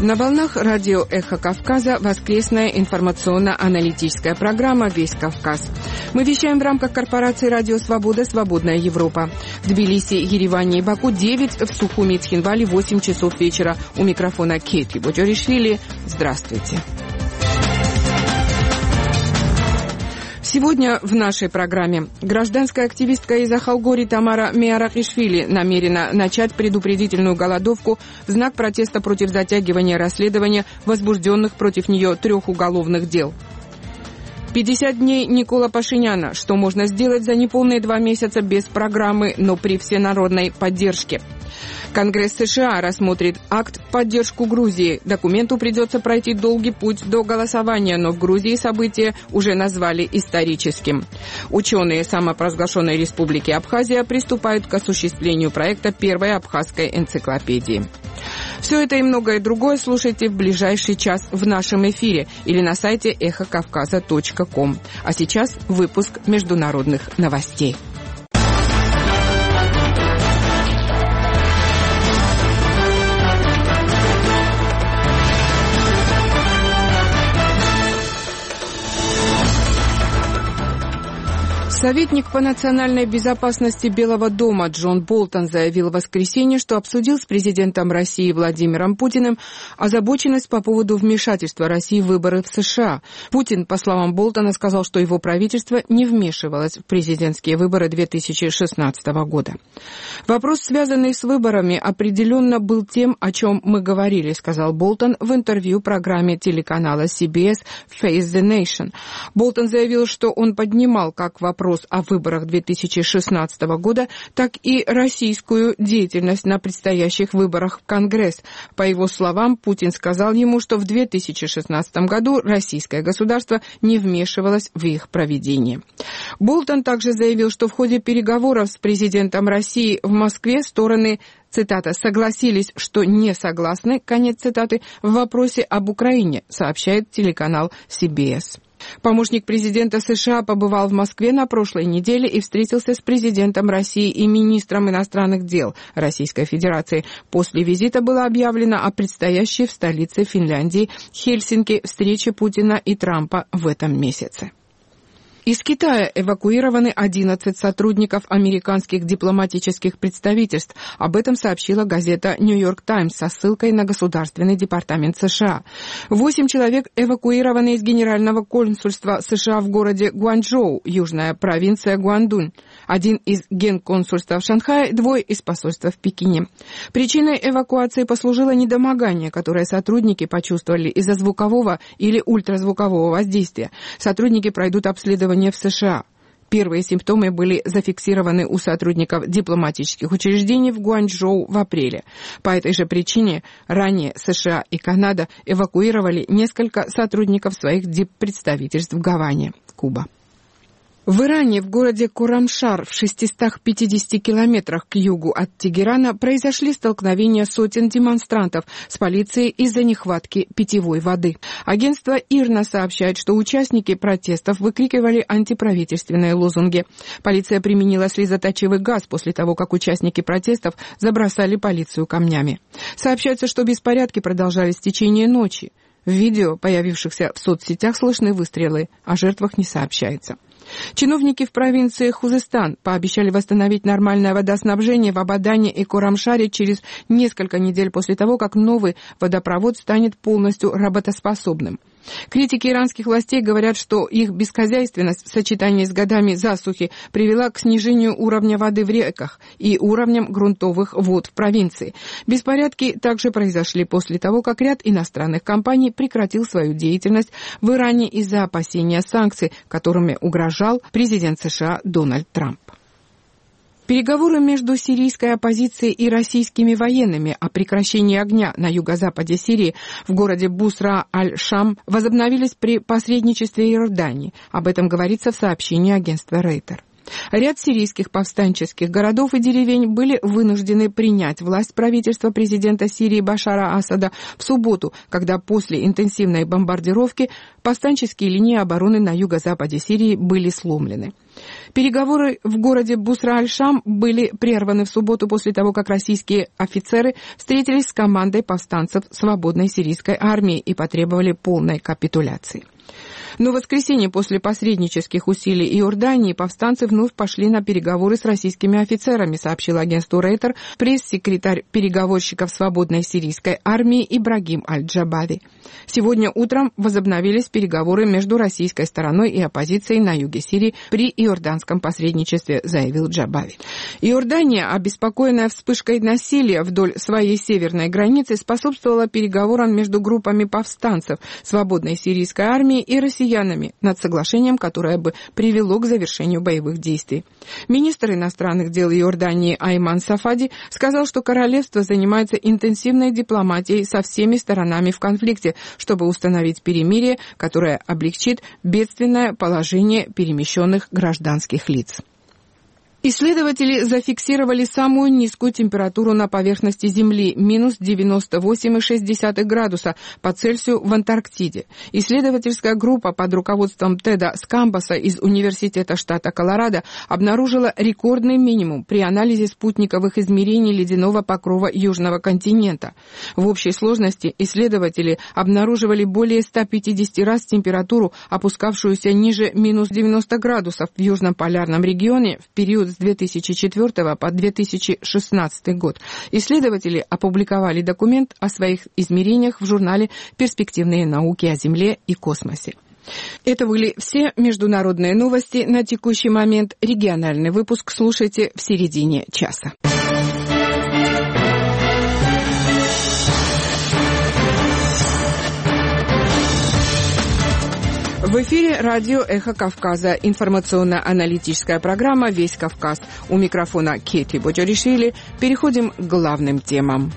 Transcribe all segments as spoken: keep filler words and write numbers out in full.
На волнах радио «Эхо Кавказа» воскресная информационно-аналитическая программа «Весь Кавказ». Мы вещаем в рамках корпорации «Радио Свобода. Свободная Европа». В Тбилиси, Ереване и Баку девять, в Сухуми и Цхинвале восемь часов вечера. У микрофона Кейти Боджоришвили. Здравствуйте. Сегодня в нашей программе гражданская активистка из Ахалгори Тамара Миарахишвили намерена начать предупредительную голодовку в знак протеста против затягивания расследования возбужденных против нее трех уголовных дел. пятьдесят дней Никола Пашиняна. Что можно сделать за неполные два месяца без программы, но при всенародной поддержке? Конгресс США рассмотрит акт в поддержку Грузии. Документу придется пройти долгий путь до голосования, но в Грузии событие уже назвали историческим. Ученые самопровозглашенной республики Абхазия приступают к осуществлению проекта первой абхазской энциклопедии. Все это и многое другое слушайте в ближайший час в нашем эфире или на сайте эхо кавказа точка ком. А сейчас выпуск международных новостей. Советник по национальной безопасности Белого дома Джон Болтон заявил в воскресенье, что обсудил с президентом России Владимиром Путиным озабоченность по поводу вмешательства России в выборы в США. Путин, по словам Болтона, сказал, что его правительство не вмешивалось в президентские выборы две тысячи шестнадцатого года. Вопрос, связанный с выборами, определенно был тем, о чем мы говорили, сказал Болтон в интервью программе телеканала си би эс Face the Nation. Болтон заявил, что он поднимал как вопрос о выборах две тысячи шестнадцатого года, так и российскую деятельность на предстоящих выборах в Конгресс. По его словам, Путин сказал ему, что в две тысячи шестнадцатом году российское государство не вмешивалось в их проведение. Болтон также заявил, что в ходе переговоров с президентом России в Москве стороны, цитата, «согласились, что не согласны», конец цитаты, в вопросе об Украине, сообщает телеканал си би эс. Помощник президента США побывал в Москве на прошлой неделе и встретился с президентом России и министром иностранных дел Российской Федерации. После визита было объявлено о предстоящей в столице Финляндии Хельсинки встрече Путина и Трампа в этом месяце. Из Китая эвакуированы одиннадцать сотрудников американских дипломатических представительств. Об этом сообщила газета «Нью-Йорк Таймс» со ссылкой на Государственный департамент США. Восемь человек эвакуированы из Генерального консульства США в городе Гуанчжоу, южная провинция Гуандун. Один из генконсульства в Шанхае, двое из посольства в Пекине. Причиной эвакуации послужило недомогание, которое сотрудники почувствовали из-за звукового или ультразвукового воздействия. Сотрудники пройдут обследование в США. Первые симптомы были зафиксированы у сотрудников дипломатических учреждений в Гуанчжоу в апреле. По этой же причине ранее США и Канада эвакуировали несколько сотрудников своих диппредставительств в Гаване, Куба. В Иране, в городе Курамшар, в шестистах пятидесяти километрах к югу от Тегерана, произошли столкновения сотен демонстрантов с полицией из-за нехватки питьевой воды. Агентство ИРНА сообщает, что участники протестов выкрикивали антиправительственные лозунги. Полиция применила слезоточивый газ после того, как участники протестов забросали полицию камнями. Сообщается, что беспорядки продолжались в течение ночи. В видео, появившихся в соцсетях, слышны выстрелы, о жертвах не сообщается. Чиновники в провинции Хузестан пообещали восстановить нормальное водоснабжение в Абадане и Корамшаре через несколько недель после того, как новый водопровод станет полностью работоспособным. Критики иранских властей говорят, что их бесхозяйственность в сочетании с годами засухи привела к снижению уровня воды в реках и уровням грунтовых вод в провинции. Беспорядки также произошли после того, как ряд иностранных компаний прекратил свою деятельность в Иране из-за опасения санкций, которыми угрожал президент США Дональд Трамп. Переговоры между сирийской оппозицией и российскими военными о прекращении огня на юго-западе Сирии в городе Бусра-аль-Шам возобновились при посредничестве Иордании. Об этом говорится в сообщении агентства Рейтер. Ряд сирийских повстанческих городов и деревень были вынуждены принять власть правительства президента Сирии Башара Асада в субботу, когда после интенсивной бомбардировки повстанческие линии обороны на юго-западе Сирии были сломлены. Переговоры в городе Бусра-аль-Шам были прерваны в субботу после того, как российские офицеры встретились с командой повстанцев свободной сирийской армии и потребовали полной капитуляции. Но в воскресенье после посреднических усилий Иордании повстанцы вновь пошли на переговоры с российскими офицерами, сообщил агентству Рейтер пресс-секретарь переговорщиков свободной сирийской армии Ибрагим Аль-Джабави. Сегодня утром возобновились переговоры между российской стороной и оппозицией на юге Сирии при иорданском посредничестве, заявил Джабави. Иордания, обеспокоенная вспышкой насилия вдоль своей северной границы, способствовала переговорам между группами повстанцев свободной сирийской армии и россиянами над соглашением, которое бы привело к завершению боевых действий. Министр иностранных дел Иордании Айман Сафади сказал, что королевство занимается интенсивной дипломатией со всеми сторонами в конфликте, чтобы установить перемирие, которое облегчит бедственное положение перемещенных гражданских лиц. Исследователи зафиксировали самую низкую температуру на поверхности Земли – минус девяносто восемь целых шесть десятых градуса по Цельсию в Антарктиде. Исследовательская группа под руководством Теда Скамбаса из Университета штата Колорадо обнаружила рекордный минимум при анализе спутниковых измерений ледяного покрова Южного континента. В общей сложности исследователи обнаруживали более ста пятидесяти раз температуру, опускавшуюся ниже минус девяноста градусов в Южном полярном регионе в период с две тысячи четвёртого по две тысячи шестнадцатый год. Исследователи опубликовали документ о своих измерениях в журнале «Перспективные науки о Земле и космосе». Это были все международные новости на текущий момент. Региональный выпуск слушайте в середине часа. В эфире радио «Эхо Кавказа», информационно-аналитическая программа «Весь Кавказ». У микрофона Кэти Боджоришвили. Переходим к главным темам.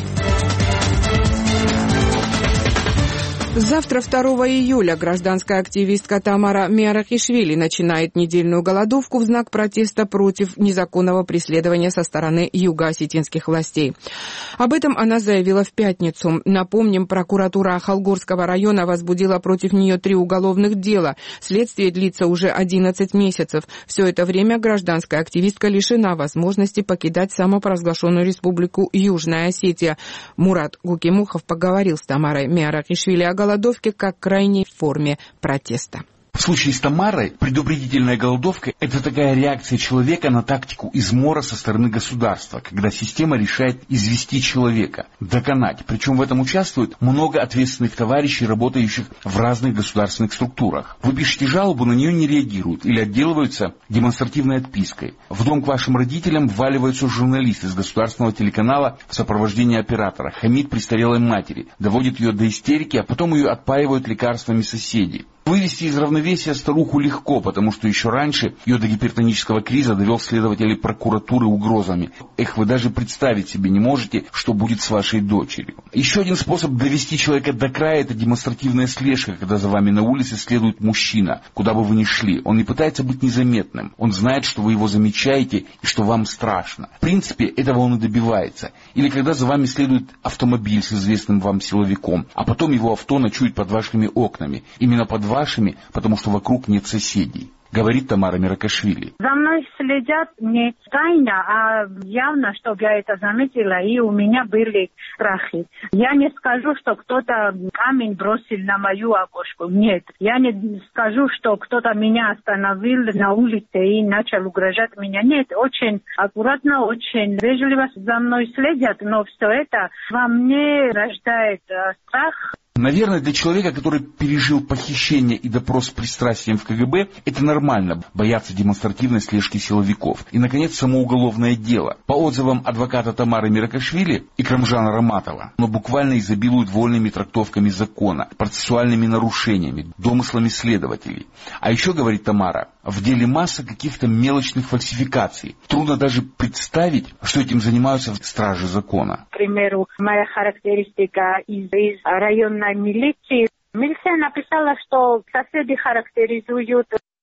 Завтра, второго июля, гражданская активистка Тамара Миарахишвили начинает недельную голодовку в знак протеста против незаконного преследования со стороны юго-осетинских властей. Об этом она заявила в пятницу. Напомним, прокуратура Ахалгорского района возбудила против нее три уголовных дела. Следствие длится уже одиннадцать месяцев. Все это время гражданская активистка лишена возможности покидать самопровозглашенную республику Южная Осетия. Мурат Гукимухов поговорил с Тамарой Миарахишвили о голодовке как крайней форме протеста. В случае с Тамарой предупредительная голодовка – это такая реакция человека на тактику измора со стороны государства, когда система решает извести человека, доконать. Причем в этом участвует много ответственных товарищей, работающих в разных государственных структурах. Вы пишете жалобу, на нее не реагируют или отделываются демонстративной отпиской. В дом к вашим родителям вваливаются журналисты с государственного телеканала в сопровождении оператора, хамит престарелой матери, доводит ее до истерики, а потом ее отпаивают лекарствами соседи. Вывести из равновесия старуху легко, потому что еще раньше ее до гипертонического криза довел следователь прокуратуры угрозами. Эх, вы даже представить себе не можете, что будет с вашей дочерью. Еще один способ довести человека до края – это демонстративная слежка, когда за вами на улице следует мужчина, куда бы вы ни шли. Он не пытается быть незаметным. Он знает, что вы его замечаете и что вам страшно. В принципе, этого он и добивается. Или когда за вами следует автомобиль с известным вам силовиком, а потом его авто ночует под вашими окнами. Именно под вашими вашими, потому что вокруг нет соседей. Говорит Тамара Миарахишвили. За мной следят не тайно, а явно, чтобы я это заметила, и у меня были страхи. Я не скажу, что кто-то камень бросил на мою окошко. Нет. Я не скажу, что кто-то меня остановил на улице и начал угрожать меня. Нет. Очень аккуратно, очень вежливо за мной следят, но все это во мне рождает страх. Наверное, для человека, который пережил похищение и допрос с пристрастием в ка гэ бэ, это нормально, бояться демонстративной слежки силовиков. И, наконец, само уголовное дело. По отзывам адвоката Тамары Миарахишвили и Крамжана Раматова, оно буквально изобилует вольными трактовками закона, процессуальными нарушениями, домыслами следователей. А еще, говорит Тамара, в деле масса каких-то мелочных фальсификаций. Трудно даже представить, что этим занимаются стражи закона. К примеру, моя характеристика из, из районной милиции. Милиция написала, что соседи характеризуют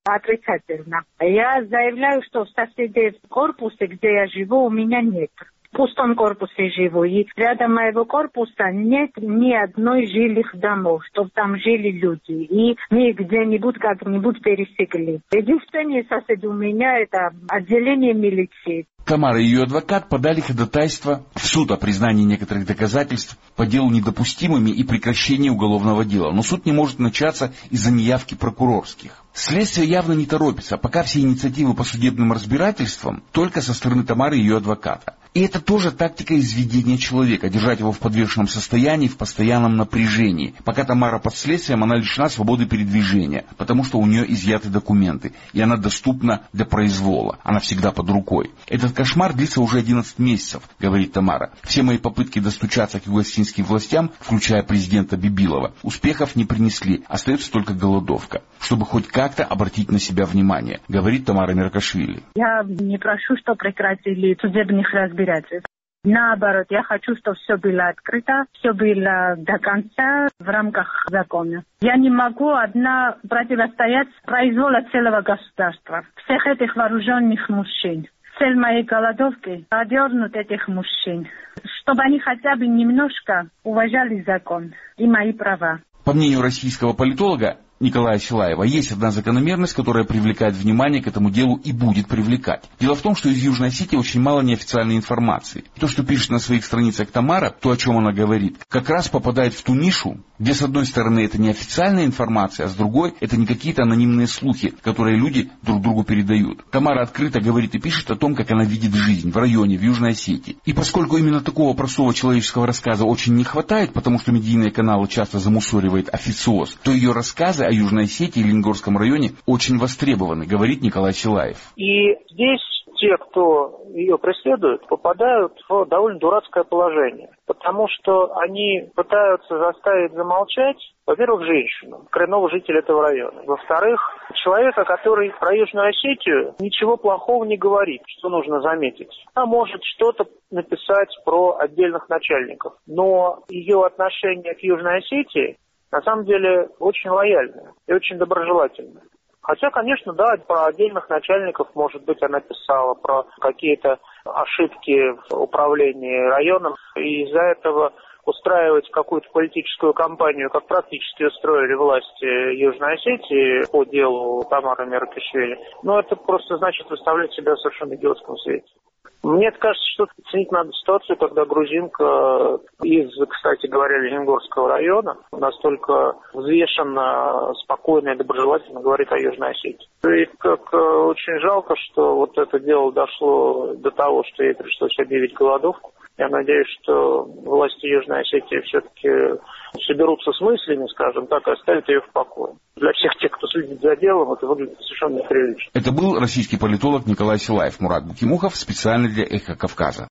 отрицательно. Я заявляю, что в соседнем корпусе, где я живу, у меня нет. В пустом корпусе живу, и рядом моего корпуса нет ни одной жилых домов, чтобы там жили люди, и мы где-нибудь как-нибудь пересекли. Единственный сосед у меня — это отделение милиции. Тамара и ее адвокат подали ходатайство в суд о признании некоторых доказательств по делу недопустимыми и прекращении уголовного дела. Но суд не может начаться из-за неявки прокурорских. Следствие явно не торопится, пока все инициативы по судебным разбирательствам только со стороны Тамары и ее адвоката. И это тоже тактика изведения человека, держать его в подвешенном состоянии, в постоянном напряжении. Пока Тамара под следствием, она лишена свободы передвижения, потому что у нее изъяты документы, и она доступна для произвола, она всегда под рукой. Этот кошмар длится уже одиннадцать месяцев, говорит Тамара. Все мои попытки достучаться к югославянским властям, включая президента Бибилова, успехов не принесли, остается только голодовка, чтобы хоть как-то обратить на себя внимание, говорит Тамара Меркашвили. Я не прошу, что прекратили судебных разбирательств. Наоборот, я хочу, чтобы все было открыто, все было до конца в рамках закона. Я не могу одна противостоять произволу целого государства, всех этих вооруженных мужчин. Цель моей голодовки — одернуть этих мужчин, чтобы они хотя бы немножко уважали закон и мои права. По мнению российского политолога Николая Силаева, есть одна закономерность, которая привлекает внимание к этому делу и будет привлекать. Дело в том, что из Южной Осетии очень мало неофициальной информации. То, что пишет на своих страницах Тамара, то, о чем она говорит, как раз попадает в ту нишу, где с одной стороны это неофициальная информация, а с другой это не какие-то анонимные слухи, которые люди друг другу передают. Тамара открыто говорит и пишет о том, как она видит жизнь в районе, в Южной Осетии. И поскольку именно такого простого человеческого рассказа очень не хватает, потому что медийные каналы часто замусоривают официоз, то ее рассказы о Южной Осетии и Ленгорском районе очень востребованы, говорит Николай Силаев. И здесь те, кто ее преследует, попадают в довольно дурацкое положение, потому что они пытаются заставить замолчать, во-первых, женщину, коренного жителя этого района. Во-вторых, человека, который про Южную Осетию ничего плохого не говорит, что нужно заметить. Она может что-то написать про отдельных начальников, но ее отношение к Южной Осетии на самом деле очень лояльная и очень доброжелательная. Хотя, конечно, да, про отдельных начальников, может быть, она писала про какие-то ошибки в управлении районом, и из-за этого устраивать какую-то политическую кампанию, как практически устроили власти Южной Осетии по делу Тамары Меркашвили, но это просто значит выставлять себя в совершенно идиотском свете. Мне кажется, что ценить надо ситуацию, когда грузинка из, кстати говоря, Ленгорского района настолько взвешенно, спокойно и доброжелательно говорит о Южной Осетии. И как очень жалко, что вот это дело дошло до того, что ей пришлось объявить голодовку. Я надеюсь, что власти Южной Осетии все-таки соберутся с мыслями, скажем так, и оставят ее в покое. Для всех тех, кто следит за делом, это выглядит совершенно неприлично. Это был российский политолог Николай Силаев. Мурат Бутимухов специально для «Эхо Кавказа».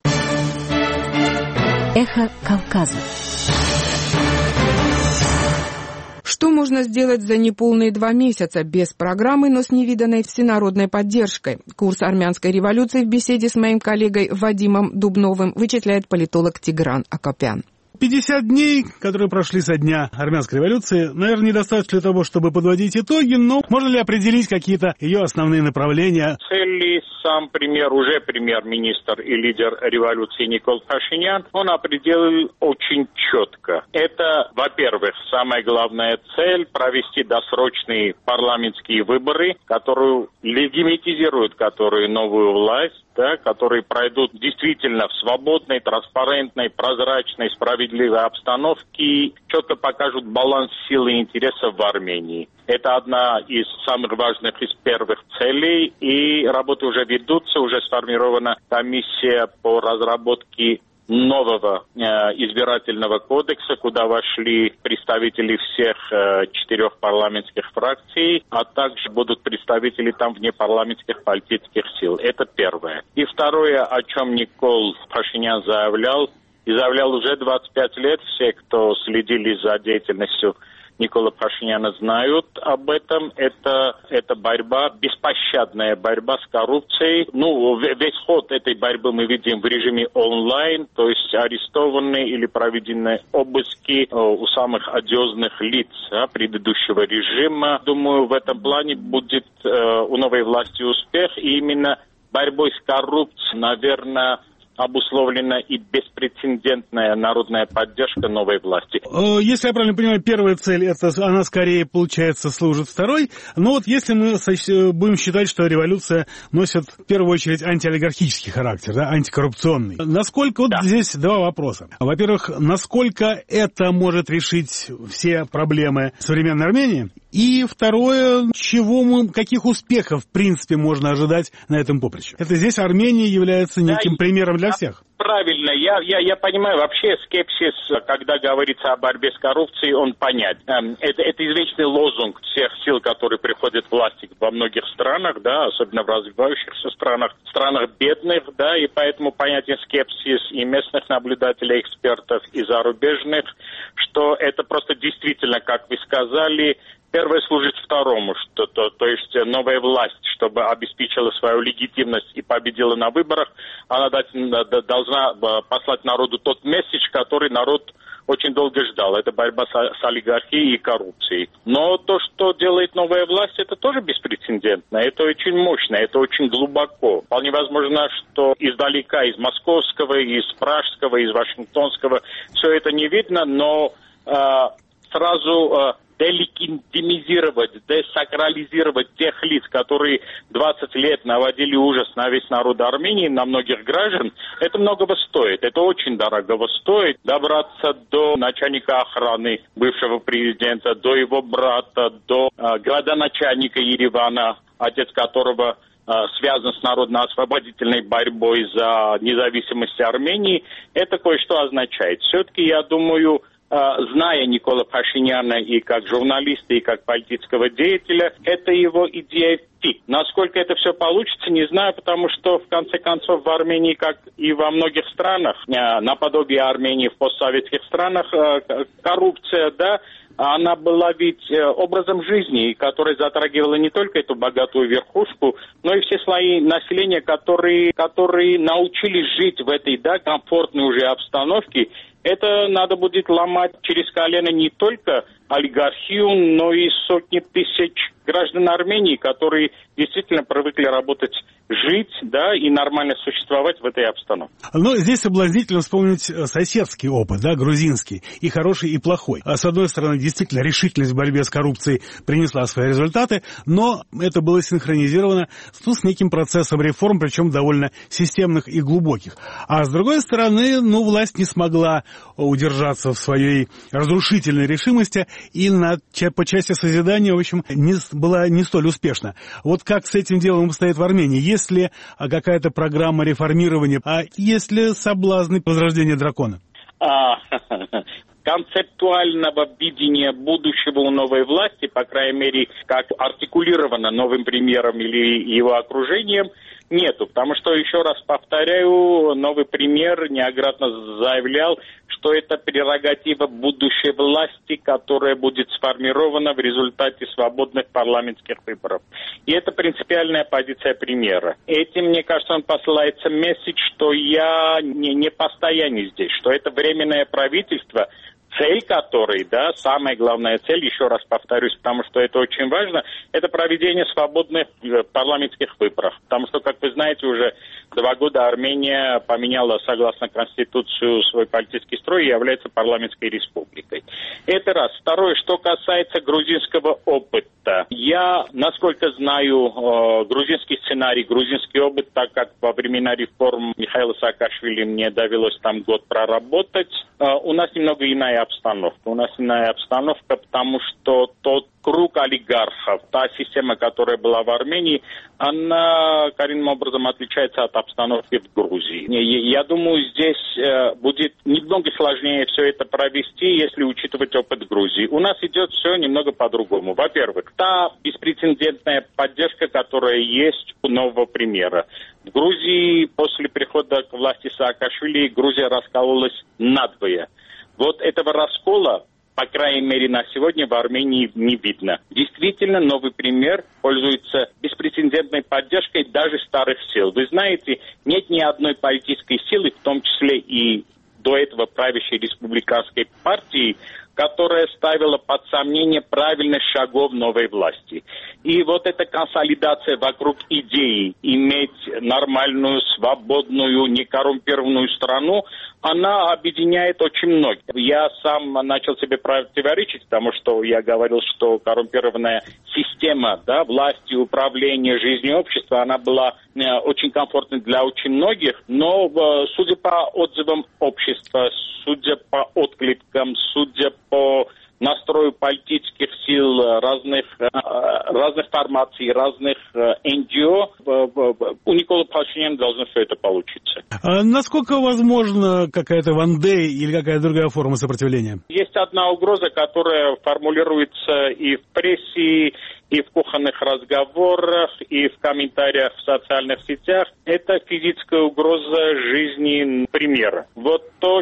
«Эхо Кавказа». Что можно сделать за неполные два месяца без программы, но с невиданной всенародной поддержкой? Курс армянской революции в беседе с моим коллегой Вадимом Дубновым вычисляет политолог Тигран Акопян. пятьдесят дней, которые прошли со дня армянской революции, наверное, недостаточно для того, чтобы подводить итоги, но можно ли определить какие-то ее основные направления? Цели, сам премьер, уже премьер-министр и лидер революции Никол Пашинян, он определил очень четко. Это, во-первых, самая главная цель — провести досрочные парламентские выборы, которые легитимизируют которую новую власть, да, которые пройдут действительно в свободной, транспарентной, прозрачной, справедливой обстановке и четко покажут баланс сил и интересов в Армении. Это одна из самых важных, из первых целей, и работы уже ведутся, уже сформирована комиссия по разработке нового э, избирательного кодекса, куда вошли представители всех э, четырех парламентских фракций, а также будут представители там внепарламентских политических сил. Это первое. И второе, о чем Никол Пашинян заявлял, и заявлял уже двадцать пять лет, все, кто следили за деятельностью Никола Пашиняна знают об этом. Это, это борьба, беспощадная борьба с коррупцией. Ну, весь ход этой борьбы мы видим в режиме онлайн, то есть арестованные или проведены обыски у самых одиозных лиц а, предыдущего режима. Думаю, в этом плане будет э, у новой власти успех, и именно борьбой с коррупцией, наверное, обусловлена и беспрецедентная народная поддержка новой власти. Если я правильно понимаю, первая цель, это она скорее, получается, служит второй. Но вот если мы будем считать, что революция носит в первую очередь антиолигархический характер, да, антикоррупционный. Насколько, вот да. Здесь два вопроса. Во-первых, насколько это может решить все проблемы современной Армении? И второе, чего мы, каких успехов, в принципе, можно ожидать на этом поприще? Это здесь Армения является неким да, примером для всех. Правильно, я, я, я понимаю, вообще скепсис, когда говорится о борьбе с коррупцией, он понятен. Это, это извечный лозунг всех сил, которые приходят к власти во многих странах, да, особенно в развивающихся странах, странах бедных, да, и поэтому понятен скепсис и местных наблюдателей, экспертов, и зарубежных, что это просто действительно, как вы сказали, первое служит второму, что, то, то есть новая власть, чтобы обеспечила свою легитимность и победила на выборах, она дать, должна послать народу тот месседж, который народ очень долго ждал. Это борьба с, с олигархией и коррупцией. Но то, что делает новая власть, это тоже беспрецедентно. Это очень мощно, это очень глубоко. Вполне возможно, что издалека, из московского, из пражского, из вашингтонского, все это не видно, но э, сразу... Э, делегитимизировать, десакрализировать тех лиц, которые двадцать лет наводили ужас на весь народ Армении, на многих граждан, это многого стоит. Это очень дорогого стоит. Добраться до начальника охраны бывшего президента, до его брата, до э, градоначальника Еревана, отец которого э, связан с народно-освободительной борьбой за независимость Армении, это кое-что означает. Все-таки, я думаю, зная Никола Пашиняна и как журналиста, и как политического деятеля, это его идея пик. Насколько это все получится, не знаю, потому что, в конце концов, в Армении, как и во многих странах, наподобие Армении в постсоветских странах, коррупция, да, она была ведь образом жизни, которая затрагивала не только эту богатую верхушку, но и все слои населения, которые, которые научились жить в этой, да, комфортной уже обстановке. Это надо будет ломать через колено не только олигархию, но и сотни тысяч граждан Армении, которые действительно привыкли работать, жить, да, и нормально существовать в этой обстановке. Но здесь соблазнительно вспомнить соседский опыт, да, грузинский, и хороший, и плохой. С одной стороны, действительно, решительность в борьбе с коррупцией принесла свои результаты, но это было синхронизировано с неким процессом реформ, причем довольно системных и глубоких. А с другой стороны, ну, власть не смогла удержаться в своей разрушительной решимости, и на, по части созидания, в общем, не, была не столь успешна. Вот как с этим делом обстоит в Армении? Есть ли какая-то программа реформирования, а есть ли соблазны возрождения дракона? А, концептуального видения будущего у новой власти, по крайней мере, как артикулировано новым премьером или его окружением, нету. Потому что, еще раз повторяю, новый премьер неоднократно заявлял, что это прерогатива будущей власти, которая будет сформирована в результате свободных парламентских выборов. И это принципиальная позиция премьера. Этим, мне кажется, он посылается месседж, что я не, не постоянный здесь, что это временное правительство, цель которой, да, самая главная цель, еще раз повторюсь, потому что это очень важно, это проведение свободных парламентских выборов. Потому что, как вы знаете, уже два года Армения поменяла, согласно Конституции, свой политический строй и является парламентской республикой. Это раз. Второе, что касается грузинского опыта. Я, насколько знаю, грузинский сценарий, грузинский опыт, так как во времена реформ Михаила Саакашвили мне довелось там год проработать, у нас немного иная обстановка. У нас иная обстановка, потому что тот круг олигархов, та система, которая была в Армении, она коренным образом отличается от обстановки в Грузии. Я думаю, здесь будет немного сложнее все это провести, если учитывать опыт Грузии. У нас идет все немного по-другому. Во-первых, та беспрецедентная поддержка, которая есть у нового премьера. В Грузии после прихода к власти Саакашвили Грузия раскололась надвое. Вот этого раскола по крайней мере, на сегодня в Армении не видно. Действительно, новый премьер пользуется беспрецедентной поддержкой даже старых сил. Вы знаете, нет ни одной политической силы, в том числе и до этого правящей республиканской партии, которая ставила под сомнение правильность шагов новой власти. И вот эта консолидация вокруг идеи иметь нормальную, свободную, некоррумпированную страну, она объединяет очень многих. Я сам начал себе противоречить, потому что я говорил, что коррумпированная система, да, власти, управления, жизни общества, она была э, очень комфортной для очень многих, но э, судя по отзывам общества, судя по откликам, судя по настрою политических сил разных, разных формаций, разных эн джи о, у Николы Пашиняна должно все это получиться. А насколько возможно какая-то ван-дэй или какая-то другая форма сопротивления? Есть одна угроза, которая формулируется и в прессе, и в кухонных разговорах, и в комментариях в социальных сетях. Это физическая угроза жизни премьера. Вот то,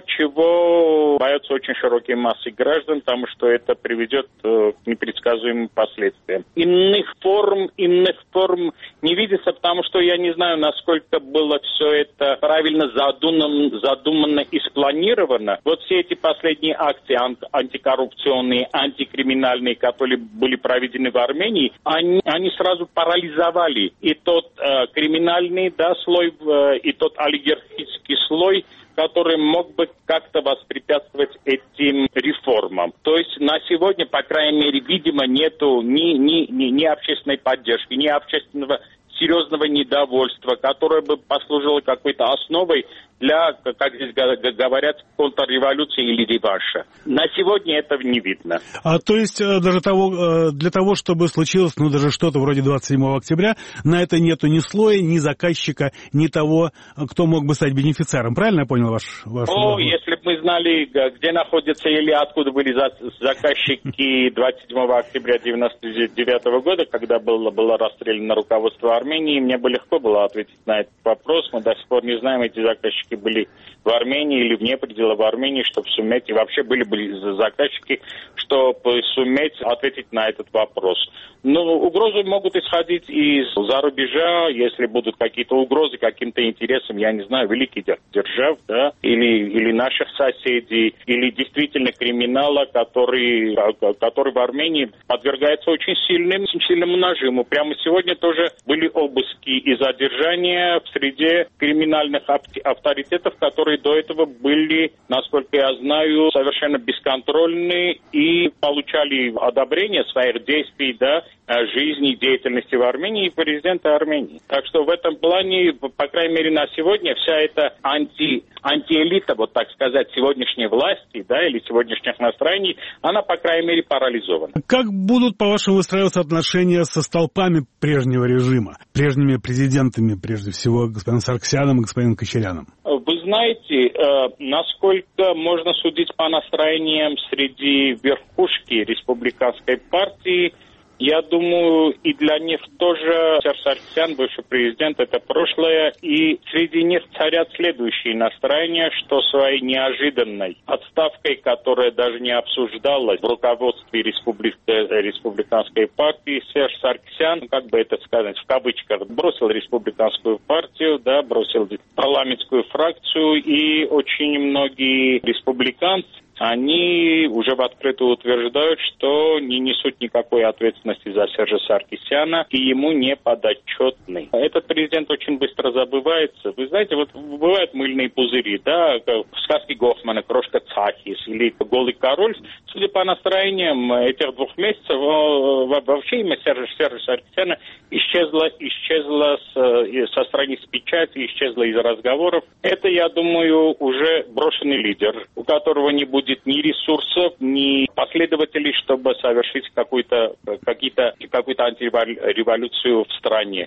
чего боятся очень широкие массы граждан, потому что это приведет к непредсказуемым последствиям. Иных форм, иных форм не видится, потому что я не знаю, насколько было все это правильно задумано, задумано и спланировано. Вот все эти последние акции антикоррупционные, антикриминальные, которые были проведены в Армении, Они, они сразу парализовали и тот э, криминальный, да, слой, э, и тот олигархический слой, который мог бы как-то воспрепятствовать этим реформам. То есть на сегодня, по крайней мере, видимо, нету ни, ни, ни, ни общественной поддержки, ни общественного серьезного недовольства, которое бы послужило какой-то основой для, как здесь говорят, контрреволюции или реванша. На сегодня этого не видно. А то есть даже того, для того, чтобы случилось, ну, даже что-то вроде двадцать седьмого октября, на это нету ни слоя, ни заказчика, ни того, кто мог бы стать бенефициаром. Правильно я понял ваш ваш? О, если бы мы знали, где находятся или откуда были заказчики двадцать седьмого октября девяносто девятого года, когда было, было расстреляно руководство Армении, мне бы легко было ответить на этот вопрос. Мы до сих пор не знаем, эти заказчики были в Армении или вне пределов Армении, чтобы суметь, и вообще были бы заказчики, чтобы суметь ответить на этот вопрос. Но угрозы могут исходить из-за рубежа, если будут какие-то угрозы каким-то интересам, я не знаю, великих держав, да, или, или наших соседей, или действительно криминала, который, который в Армении подвергается очень сильным, очень сильному нажиму. Прямо сегодня тоже были обыски и задержания в среде криминальных авторитетов, которые до этого были, насколько я знаю, совершенно бесконтрольны и получали одобрение своих действий, да, жизни и деятельности в Армении и президента Армении. Так что в этом плане, по крайней мере, на сегодня вся эта анти, антиэлита, вот так сказать, сегодняшней власти, да, или сегодняшних настроений, она, по крайней мере, парализована. Как будут, по-вашему, выстраиваться отношения со столпами прежнего режима, прежними президентами, прежде всего, господином Сарксяном и господином Кочаряном? Вы знаете, насколько можно судить по настроениям среди верхушки республиканской партии, я думаю, и для них тоже Серж Сарксян, бывший президент, это прошлое, и среди них царят следующие настроения, что своей неожиданной отставкой, которая даже не обсуждалась в руководстве республик... республиканской партии, Серж Сарксян, как бы это сказать, в кавычках, бросил республиканскую партию, да, бросил парламентскую фракцию, и очень многие республиканцы, они уже в открытую утверждают, что не несут никакой ответственности за Сержа Саркисяна и ему не подотчетны. Этот президент очень быстро забывается. Вы знаете, вот бывают мыльные пузыри, да, в сказке Гофмана «Крошка Цахис» или «Голый король». Судя по настроениям этих двух месяцев, вообще имя Сержа, Сержа Саркисяна исчезло, исчезло с, со страниц печати, исчезло из разговоров. Это, я думаю, уже брошенный лидер, у которого не будет ни ресурсов, ни последователей, чтобы совершить какую-то, какие-то, какую-то антиреволюцию в стране.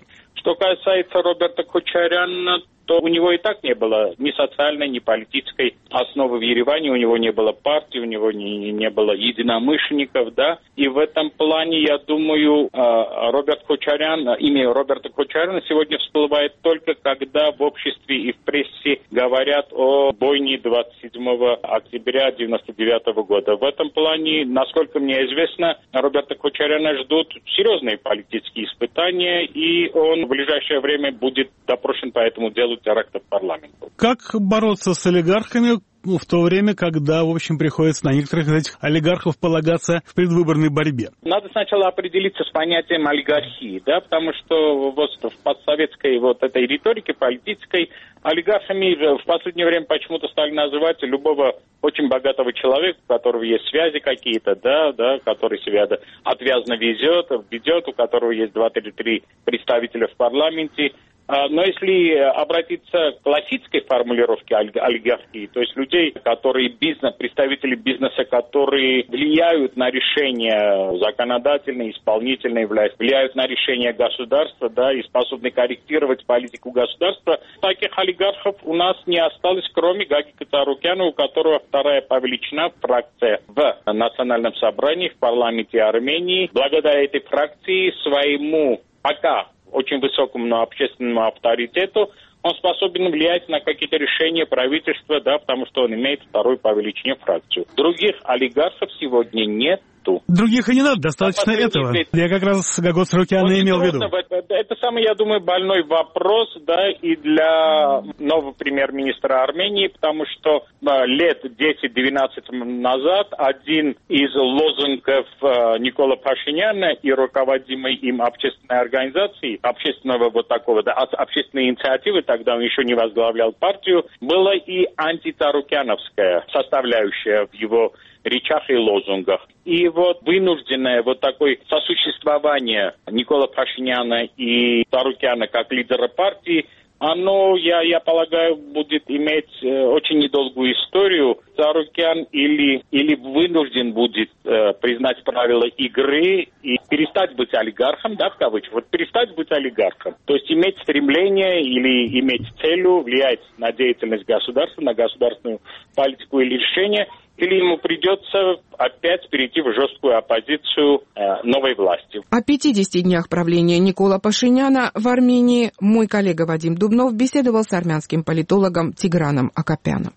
Что касается Роберта Кочаряна, то у него и так не было ни социальной, ни политической основы в Ереване, у него не было партии, у него не, не было единомышленников, да, и в этом плане, я думаю, Роберт Кочарян, имя Роберта Кочаряна сегодня всплывает только когда в обществе и в прессе говорят о бойне двадцать седьмого октября девяносто девятого года. В этом плане, насколько мне известно, Роберта Кочаряна ждут серьезные политические испытания, и он в ближайшее время будет допрошен по этому делу теракта в парламенту. Как бороться с олигархами в то время, когда, в общем, приходится на некоторых из этих олигархов полагаться в предвыборной борьбе? Надо сначала определиться с понятием олигархии, да, потому что вот в постсоветской вот этой риторике политической олигархами в последнее время почему-то стали называть любого очень богатого человека, у которого есть связи какие-то, да, да, который себя отвязно везет, ведет, у которого есть два-три представителя в парламенте. Но если обратиться к классической формулировке олигархии, то есть людей, которые бизнес, представители бизнеса, которые влияют на решения законодательной, исполнительной власти, влияют на решения государства, да, и способны корректировать политику государства, таких олигархов у нас не осталось, кроме Гаги Кацарукяна, у которого вторая по величине фракция в Национальном собрании, в парламенте Армении. Благодаря этой фракции своему пока очень высокому, но общественному авторитету, он способен влиять на какие-то решения правительства, да, потому что он имеет вторую по величине фракцию. Других олигархов сегодня нет. Других и не надо, достаточно да, этого. Лет. Я как раз Гагот Сарукяна имел в виду. Это, это самый, я думаю, больной вопрос, да, и для нового премьер-министра Армении, потому что а, лет десять-двенадцать назад один из лозунгов а, Никола Пашиняна и руководимой им общественной организации, общественного вот такого, да, общественной инициативы, тогда он еще не возглавлял партию, была и антицарукяновская составляющая в его речах и лозунгах. И вот вынужденное вот такое сосуществование Никола Пашиняна и Царукяна как лидера партии, оно, я, я полагаю, будет иметь э, очень недолгую историю. Царукян или, или вынужден будет э, признать правила игры и перестать быть олигархом, да, в кавычках, вот перестать быть олигархом. То есть иметь стремление или иметь целью влиять на деятельность государства, на государственную политику или решение, или ему придется опять перейти в жесткую оппозицию э, новой власти. О пятидесяти днях правления Никола Пашиняна в Армении мой коллега Вадим Дубнов беседовал с армянским политологом Тиграном Акопяном.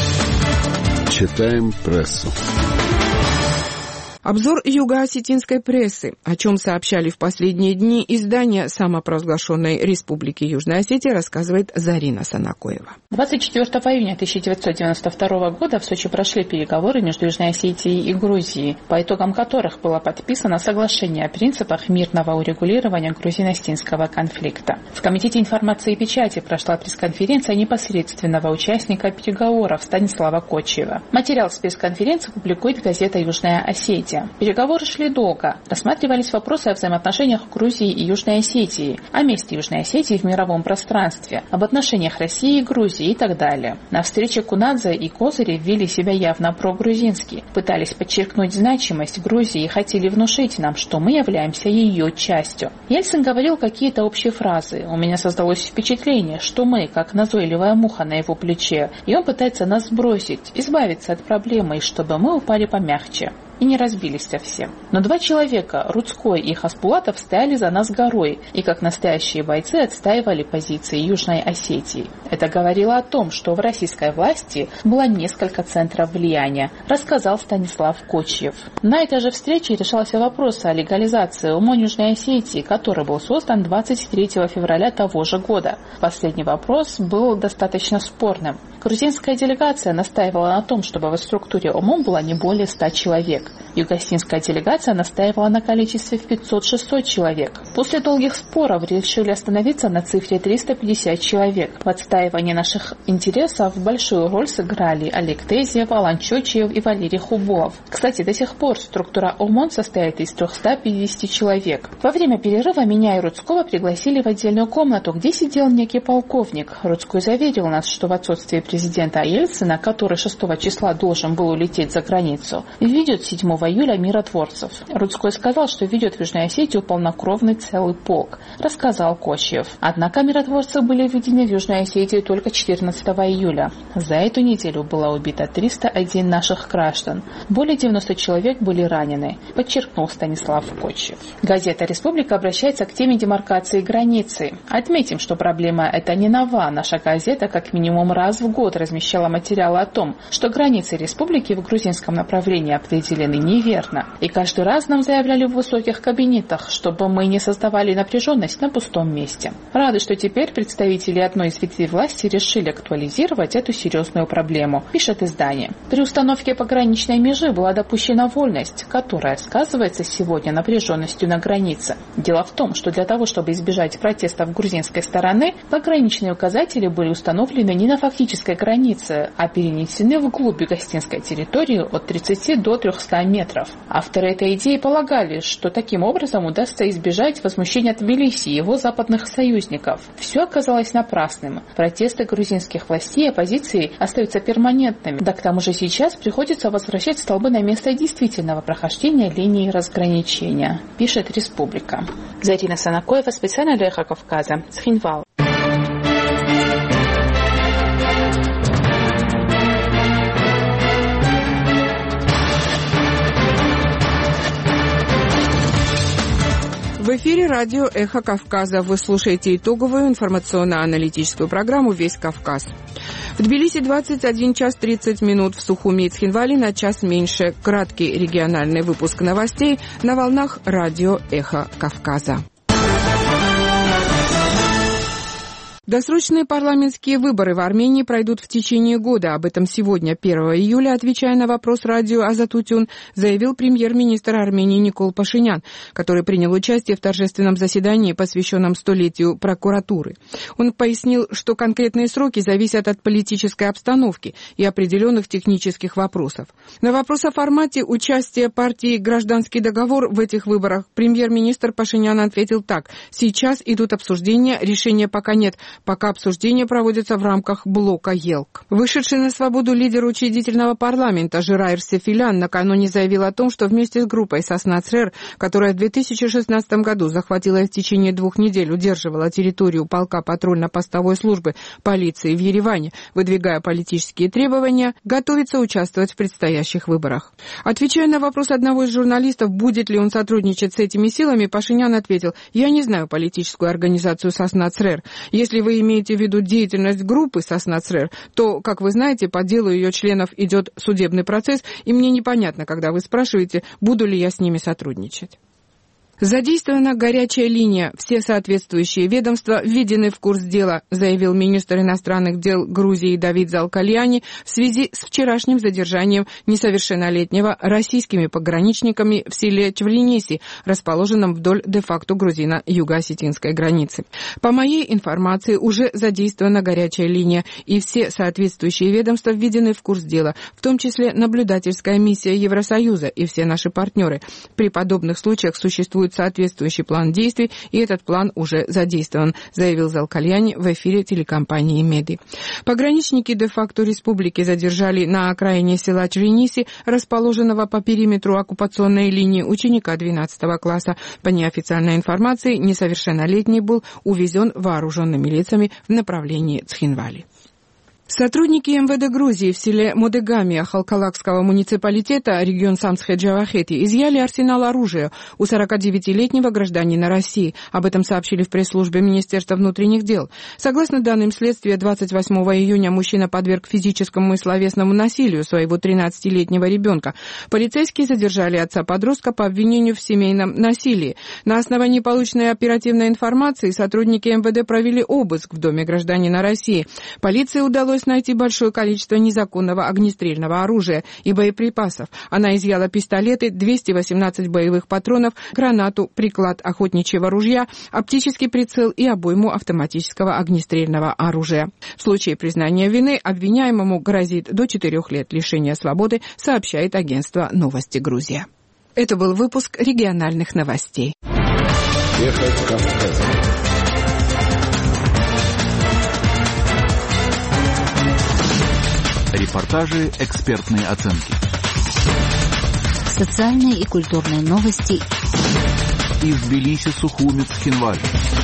Читаем прессу. Обзор юго-осетинской прессы, о чем сообщали в последние дни издания самопровозглашенной Республики Южная Осетия, рассказывает Зарина Санакоева. двадцать четвёртого июня тысяча девятьсот девяносто второго года в Сочи прошли переговоры между Южной Осетией и Грузией, по итогам которых было подписано соглашение о принципах мирного урегулирования грузино-осетинского конфликта. В Комитете информации и печати прошла пресс-конференция непосредственного участника переговоров Станислава Кочиева. Материал с пресс-конференции публикует газета «Южная Осетия». Переговоры шли долго. Рассматривались вопросы о взаимоотношениях Грузии и Южной Осетии, о месте Южной Осетии в мировом пространстве, об отношениях России и Грузии и так далее. На встрече Кунадзе и Козырев вели себя явно прогрузински, пытались подчеркнуть значимость Грузии и хотели внушить нам, что мы являемся ее частью. Ельцин говорил какие-то общие фразы. У меня создалось впечатление, что мы, как назойливая муха на его плече, и он пытается нас сбросить, избавиться от проблемы, чтобы мы упали помягче и не разбились совсем. Но два человека, Рудской и Хаспулатов, стояли за нас горой и, как настоящие бойцы, отстаивали позиции Южной Осетии. Это говорило о том, что в российской власти было несколько центров влияния, рассказал Станислав Кочиев. На этой же встрече решался вопрос о легализации ОМОН Южной Осетии, который был создан двадцать третьего февраля того же года. Последний вопрос был достаточно спорным. Грузинская делегация настаивала на том, чтобы в структуре ОМОН было не более ста человек. Юго-осетинская делегация настаивала на количестве в пятьсот-шестьсот человек. После долгих споров решили остановиться на цифре триста пятьдесят человек. В отстаивании наших интересов большую роль сыграли Олег Тезев, Алан Чочиев и Валерий Хубулов. Кстати, до сих пор структура ОМОН состоит из трехсот пятидесяти человек. Во время перерыва меня и Рудского пригласили в отдельную комнату, где сидел некий полковник. Рудской заверил нас, что в отсутствие президента Ельцина, который шестого числа должен был улететь за границу, видит седьмого двадцатого июля миротворцев. Рудской сказал, что ведет в Южной Осетии полнокровный целый полк, рассказал Кощев. Однако миротворцы были введены в Южной Осетии только четырнадцатого июля. За эту неделю было убито триста один наших граждан. Более девяноста человек были ранены, подчеркнул Станислав Кощев. Газета «Республика» обращается к теме демаркации границы. Отметим, что проблема эта не нова. Наша газета как минимум раз в год размещала материалы о том, что границы республики в грузинском направлении определены неверно. И каждый раз нам заявляли в высоких кабинетах, чтобы мы не создавали напряженность на пустом месте. Рады, что теперь представители одной из ветвей власти решили актуализировать эту серьезную проблему, пишет издание. При установке пограничной межи была допущена вольность, которая сказывается сегодня напряженностью на границе. Дело в том, что для того, чтобы избежать протестов грузинской стороны, пограничные указатели были установлены не на фактической границе, а перенесены вглубь гостинской территории от тридцати до трехсот метров. Авторы этой идеи полагали, что таким образом удастся избежать возмущения Тбилиси и его западных союзников. Все оказалось напрасным. Протесты грузинских властей и оппозиции остаются перманентными. Да к тому же сейчас приходится возвращать столбы на место действительного прохождения линии разграничения, пишет «Республика». Зарина Санакоева, специально для «Эхо Кавказа», Цхинвал. В эфире радио «Эхо Кавказа». Вы слушаете итоговую информационно-аналитическую программу «Весь Кавказ». В Тбилиси двадцать один час тридцать минут, в Сухуми и Цхинвале на час меньше. Краткий региональный выпуск новостей на волнах радио «Эхо Кавказа». Досрочные парламентские выборы в Армении пройдут в течение года. Об этом сегодня, первого июля, отвечая на вопрос радио «Азатутюн», заявил премьер-министр Армении Никол Пашинян, который принял участие в торжественном заседании, посвященном столетию прокуратуры. Он пояснил, что конкретные сроки зависят от политической обстановки и определенных технических вопросов. На вопрос о формате участия партии «Гражданский договор» в этих выборах премьер-министр Пашинян ответил так: «Сейчас идут обсуждения, решения пока нет. Пока обсуждения проводятся в рамках блока ЕЛК». Вышедший на свободу лидер учредительного парламента Жираир Сефилян накануне заявил о том, что вместе с группой «Соснацрер», которая в две тысячи шестнадцатом году захватила и в течение двух недель удерживала территорию полка патрульно-постовой службы полиции в Ереване, выдвигая политические требования, готовится участвовать в предстоящих выборах. Отвечая на вопрос одного из журналистов, будет ли он сотрудничать с этими силами, Пашинян ответил: «Я не знаю политическую организацию «Соснацрер». Если вы имеете в виду деятельность группы «Соснацрер», то, как вы знаете, по делу ее членов идет судебный процесс, и мне непонятно, когда вы спрашиваете, буду ли я с ними сотрудничать». Задействована горячая линия. Все соответствующие ведомства введены в курс дела, заявил министр иностранных дел Грузии Давид Залкальяни в связи с вчерашним задержанием несовершеннолетнего российскими пограничниками в селе Чвлинеси, расположенном вдоль де-факто грузино-юго-осетинской границы. По моей информации, уже задействована горячая линия, и все соответствующие ведомства введены в курс дела, в том числе наблюдательская миссия Евросоюза и все наши партнеры. При подобных случаях существует соответствующий план действий, и этот план уже задействован, заявил Залкальяни в эфире телекомпании «Меди». Пограничники де-факто республики задержали на окраине села Чвлинеси, расположенного по периметру оккупационной линии, ученика двенадцатого класса. По неофициальной информации, несовершеннолетний был увезен вооруженными лицами в направлении Цхинвали. Сотрудники МВД Грузии в селе Модегамия Халкалакского муниципалитета, регион Самсхе-Джавахети, изъяли арсенал оружия у сорокадевятилетнего гражданина России. Об этом сообщили в пресс-службе Министерства внутренних дел. Согласно данным следствия, двадцать восьмого июня мужчина подверг физическому и словесному насилию своего тринадцатилетнего ребенка. Полицейские задержали отца-подростка по обвинению в семейном насилии. На основании полученной оперативной информации сотрудники МВД провели обыск в доме гражданина России. Полиции удалось найти большое количество незаконного огнестрельного оружия и боеприпасов. Она изъяла пистолеты, двести восемнадцать боевых патронов, гранату, приклад охотничьего ружья, оптический прицел и обойму автоматического огнестрельного оружия. В случае признания вины обвиняемому грозит до четырех лет лишения свободы, сообщает агентство «Новости Грузия». Это был выпуск региональных новостей. Эхо Кавказа. Репортажи, экспертные оценки. Социальные и культурные новости. Из Тбилиси, Сухуми, Цхинвали.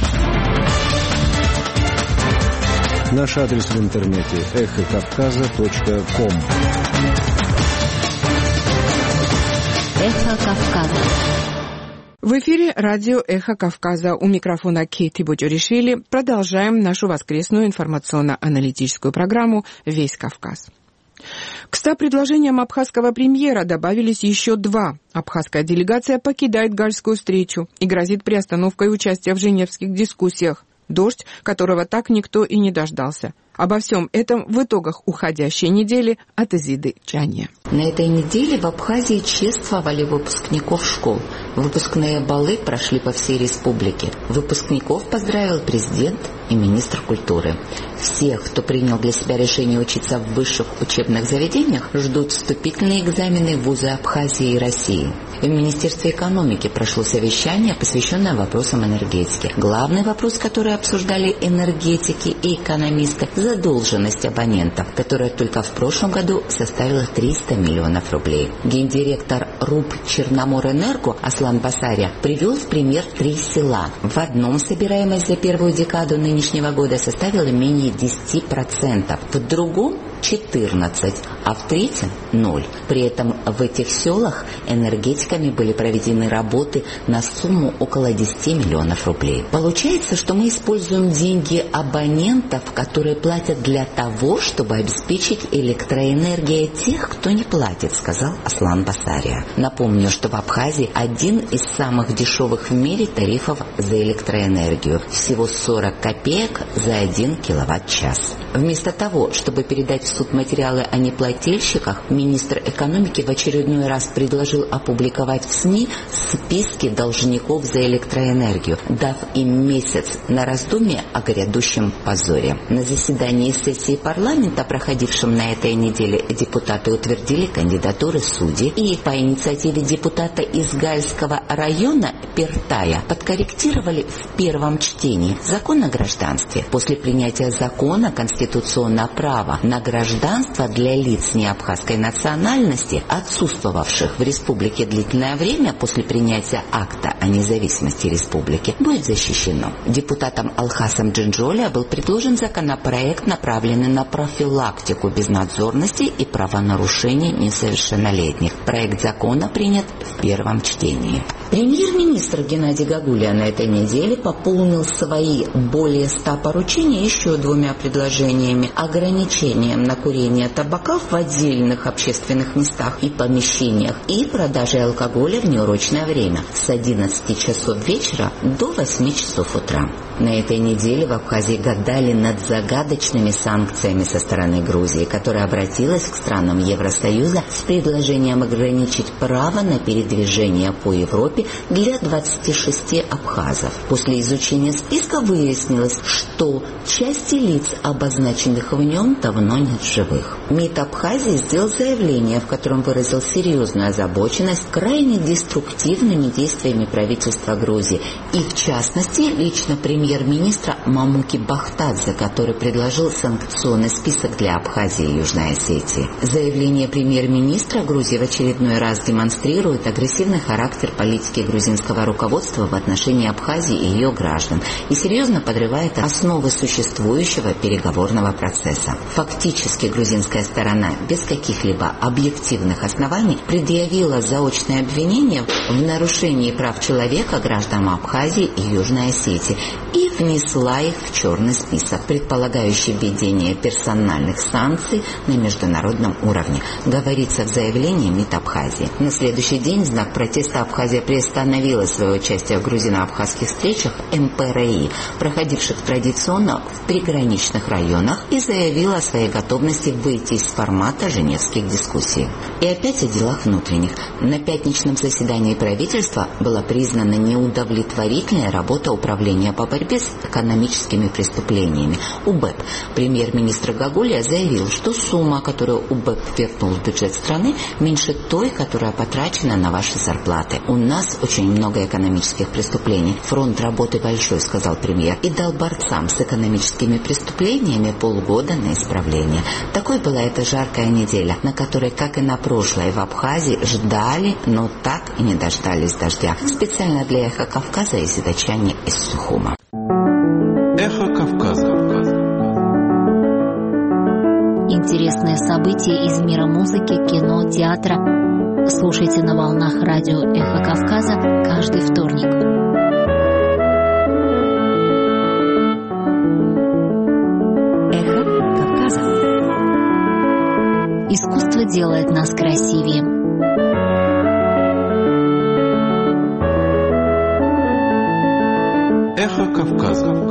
Наш адрес в интернете эхо кавказа точка ком. Эхо Кавказа. В эфире радио «Эхо Кавказа». У микрофона Кейти Буджуришвили. Продолжаем нашу воскресную информационно-аналитическую программу «Весь Кавказ». К ста предложениям абхазского премьера добавились еще два. Абхазская делегация покидает Гальскую встречу и грозит приостановкой участия в женевских дискуссиях. Дождь, которого так никто и не дождался. Обо всем этом в итогах уходящей недели от Азиды Чанье. На этой неделе в Абхазии чествовали выпускников школ. Выпускные балы прошли по всей республике. Выпускников поздравил президент и министр культуры. Всех, кто принял для себя решение учиться в высших учебных заведениях, ждут вступительные экзамены в вузы Абхазии и России. В Министерстве экономики прошло совещание, посвященное вопросам энергетики. Главный вопрос, который обсуждали энергетики и экономисты – задолженность абонентов, которая только в прошлом году составила триста миллионов рублей. Гендиректор РУП «Черноморэнерго» Аслан Басария привел в пример три села. В одном собираемость за первую декаду нынешнего года составила менее десяти процентов, в другом – четырнадцать процентов, а в третьем – ноль. При этом в этих селах энергетиками были проведены работы на сумму около десяти миллионов рублей. Получается, что мы используем деньги абонентов, которые платят для того, чтобы обеспечить электроэнергией тех, кто не платит, сказал Аслан Басария. Напомню, что в Абхазии один из самых дешевых в мире тарифов за электроэнергию. Всего сорок копеек за один киловатт-час. Вместо того, чтобы передать в суд материалы о неплательщиках, министр экономики в очередной раз предложил опубликовать в СМИ списки должников за электроэнергию, дав им месяц на раздумье о грядущем позоре. На заседании сессии парламента, проходившем на этой неделе, депутаты утвердили кандидатуры судей и по инициативе депутата из Гальского района Пертая подкорректировали в первом чтении закон о гражданстве. После принятия закона конституционное право на гражданство для лиц неабхазской национальности, отсутствовавших в республике длительное время после принятия акта о независимости республики, будет защищено. Депутатом Алхасом Джинджоля был предложен законопроект, направленный на профилактику безнадзорности и правонарушений несовершеннолетних. Проект закона принят в первом чтении. Премьер-министр Геннадий Гагулия на этой неделе пополнил свои более ста поручений еще двумя предложениями: ограничением на курение табака в отдельных общественных местах и помещениях и продажей алкоголя в неурочное время с одиннадцати часов вечера до восьми часов утра. На этой неделе в Абхазии гадали над загадочными санкциями со стороны Грузии, которая обратилась к странам Евросоюза с предложением ограничить право на передвижение по Европе для двадцати шести абхазов. После изучения списка выяснилось, что части лиц, обозначенных в нем, давно нет в живых. МИД Абхазии сделал заявление, в котором выразил серьезную озабоченность крайне деструктивными действиями правительства Грузии и, в частности, лично премьер-министра Мамуки Бахтадзе, который предложил санкционный список для Абхазии и Южной Осетии. Заявление премьер-министра Грузии в очередной раз демонстрирует агрессивный характер политики грузинского руководства в отношении Абхазии и ее граждан и серьезно подрывает основы существующего переговорного процесса. Фактически грузинская сторона без каких-либо объективных оснований предъявила заочное обвинение в нарушении прав человека граждан Абхазии и Южной Осетии и внесла их в черный список, предполагающий введение персональных санкций на международном уровне, говорится в заявлении МИД Абхазии. На следующий день в знак протеста Абхазия приостановила свое участие в грузино-абхазских встречах эм пэ эр и, проходивших традиционно в приграничных районах, и заявила о своей готовности выйти из формата женевских дискуссий. И опять о делах внутренних. На пятничном заседании правительства была признана неудовлетворительной работа Управления по борьбе с с экономическими преступлениями. УБЭП. Премьер-министр Гагулия заявил, что сумма, которую УБЭП ввернул в бюджет страны, меньше той, которая потрачена на ваши зарплаты. У нас очень много экономических преступлений. Фронт работы большой, сказал премьер, и дал борцам с экономическими преступлениями полгода на исправление. Такой была эта жаркая неделя, на которой, как и на прошлой, в Абхазии ждали, но так и не дождались дождя. Специально для Эхо Кавказа и седочане из Сухума. Эхо Кавказа. Интересные события из мира музыки, кино, театра. Слушайте на волнах радио Эхо Кавказа каждый вторник. Эхо Кавказа. Искусство делает нас красивее. Эхо Кавказа.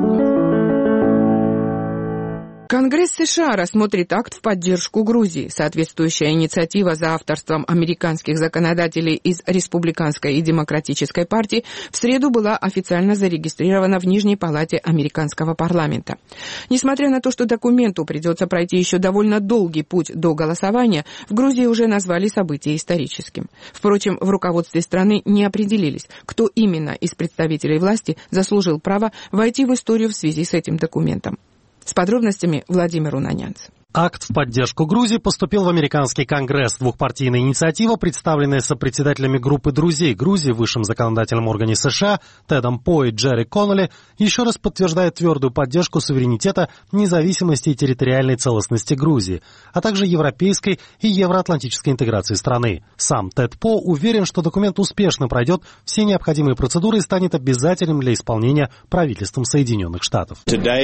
Конгресс США рассмотрит акт в поддержку Грузии. Соответствующая инициатива за авторством американских законодателей из Республиканской и Демократической партий в среду была официально зарегистрирована в Нижней палате американского парламента. Несмотря на то, что документу придется пройти еще довольно долгий путь до голосования, в Грузии уже назвали событие историческим. Впрочем, в руководстве страны не определились, кто именно из представителей власти заслужил право войти в историю в связи с этим документом. С подробностями Владимир Унанянц. Акт в поддержку Грузии поступил в американский конгресс. Двухпартийная инициатива, представленная сопредседателями группы друзей Грузии в высшем законодательном органе США Тедом По и Джерри Коннелли, еще раз подтверждает твердую поддержку суверенитета, независимости и территориальной целостности Грузии, а также европейской и евроатлантической интеграции страны. Сам Тед По уверен, что документ успешно пройдет все необходимые процедуры и станет обязательным для исполнения правительством Соединенных Штатов.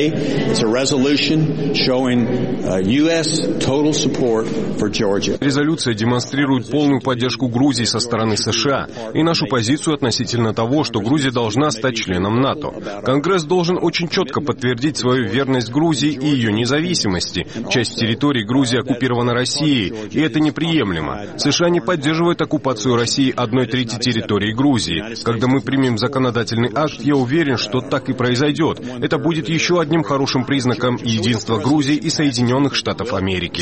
Резолюция демонстрирует полную поддержку Грузии со стороны США и нашу позицию относительно того, что Грузия должна стать членом НАТО. Конгресс должен очень четко подтвердить свою верность Грузии и ее независимости. Часть территории Грузии оккупирована Россией, и это неприемлемо. США не поддерживают оккупацию России одной трети территории Грузии. Когда мы примем законодательный акт, я уверен, что так и произойдет. Это будет еще одним хорошим признаком единства Грузии и Соединенных Штатов Америки.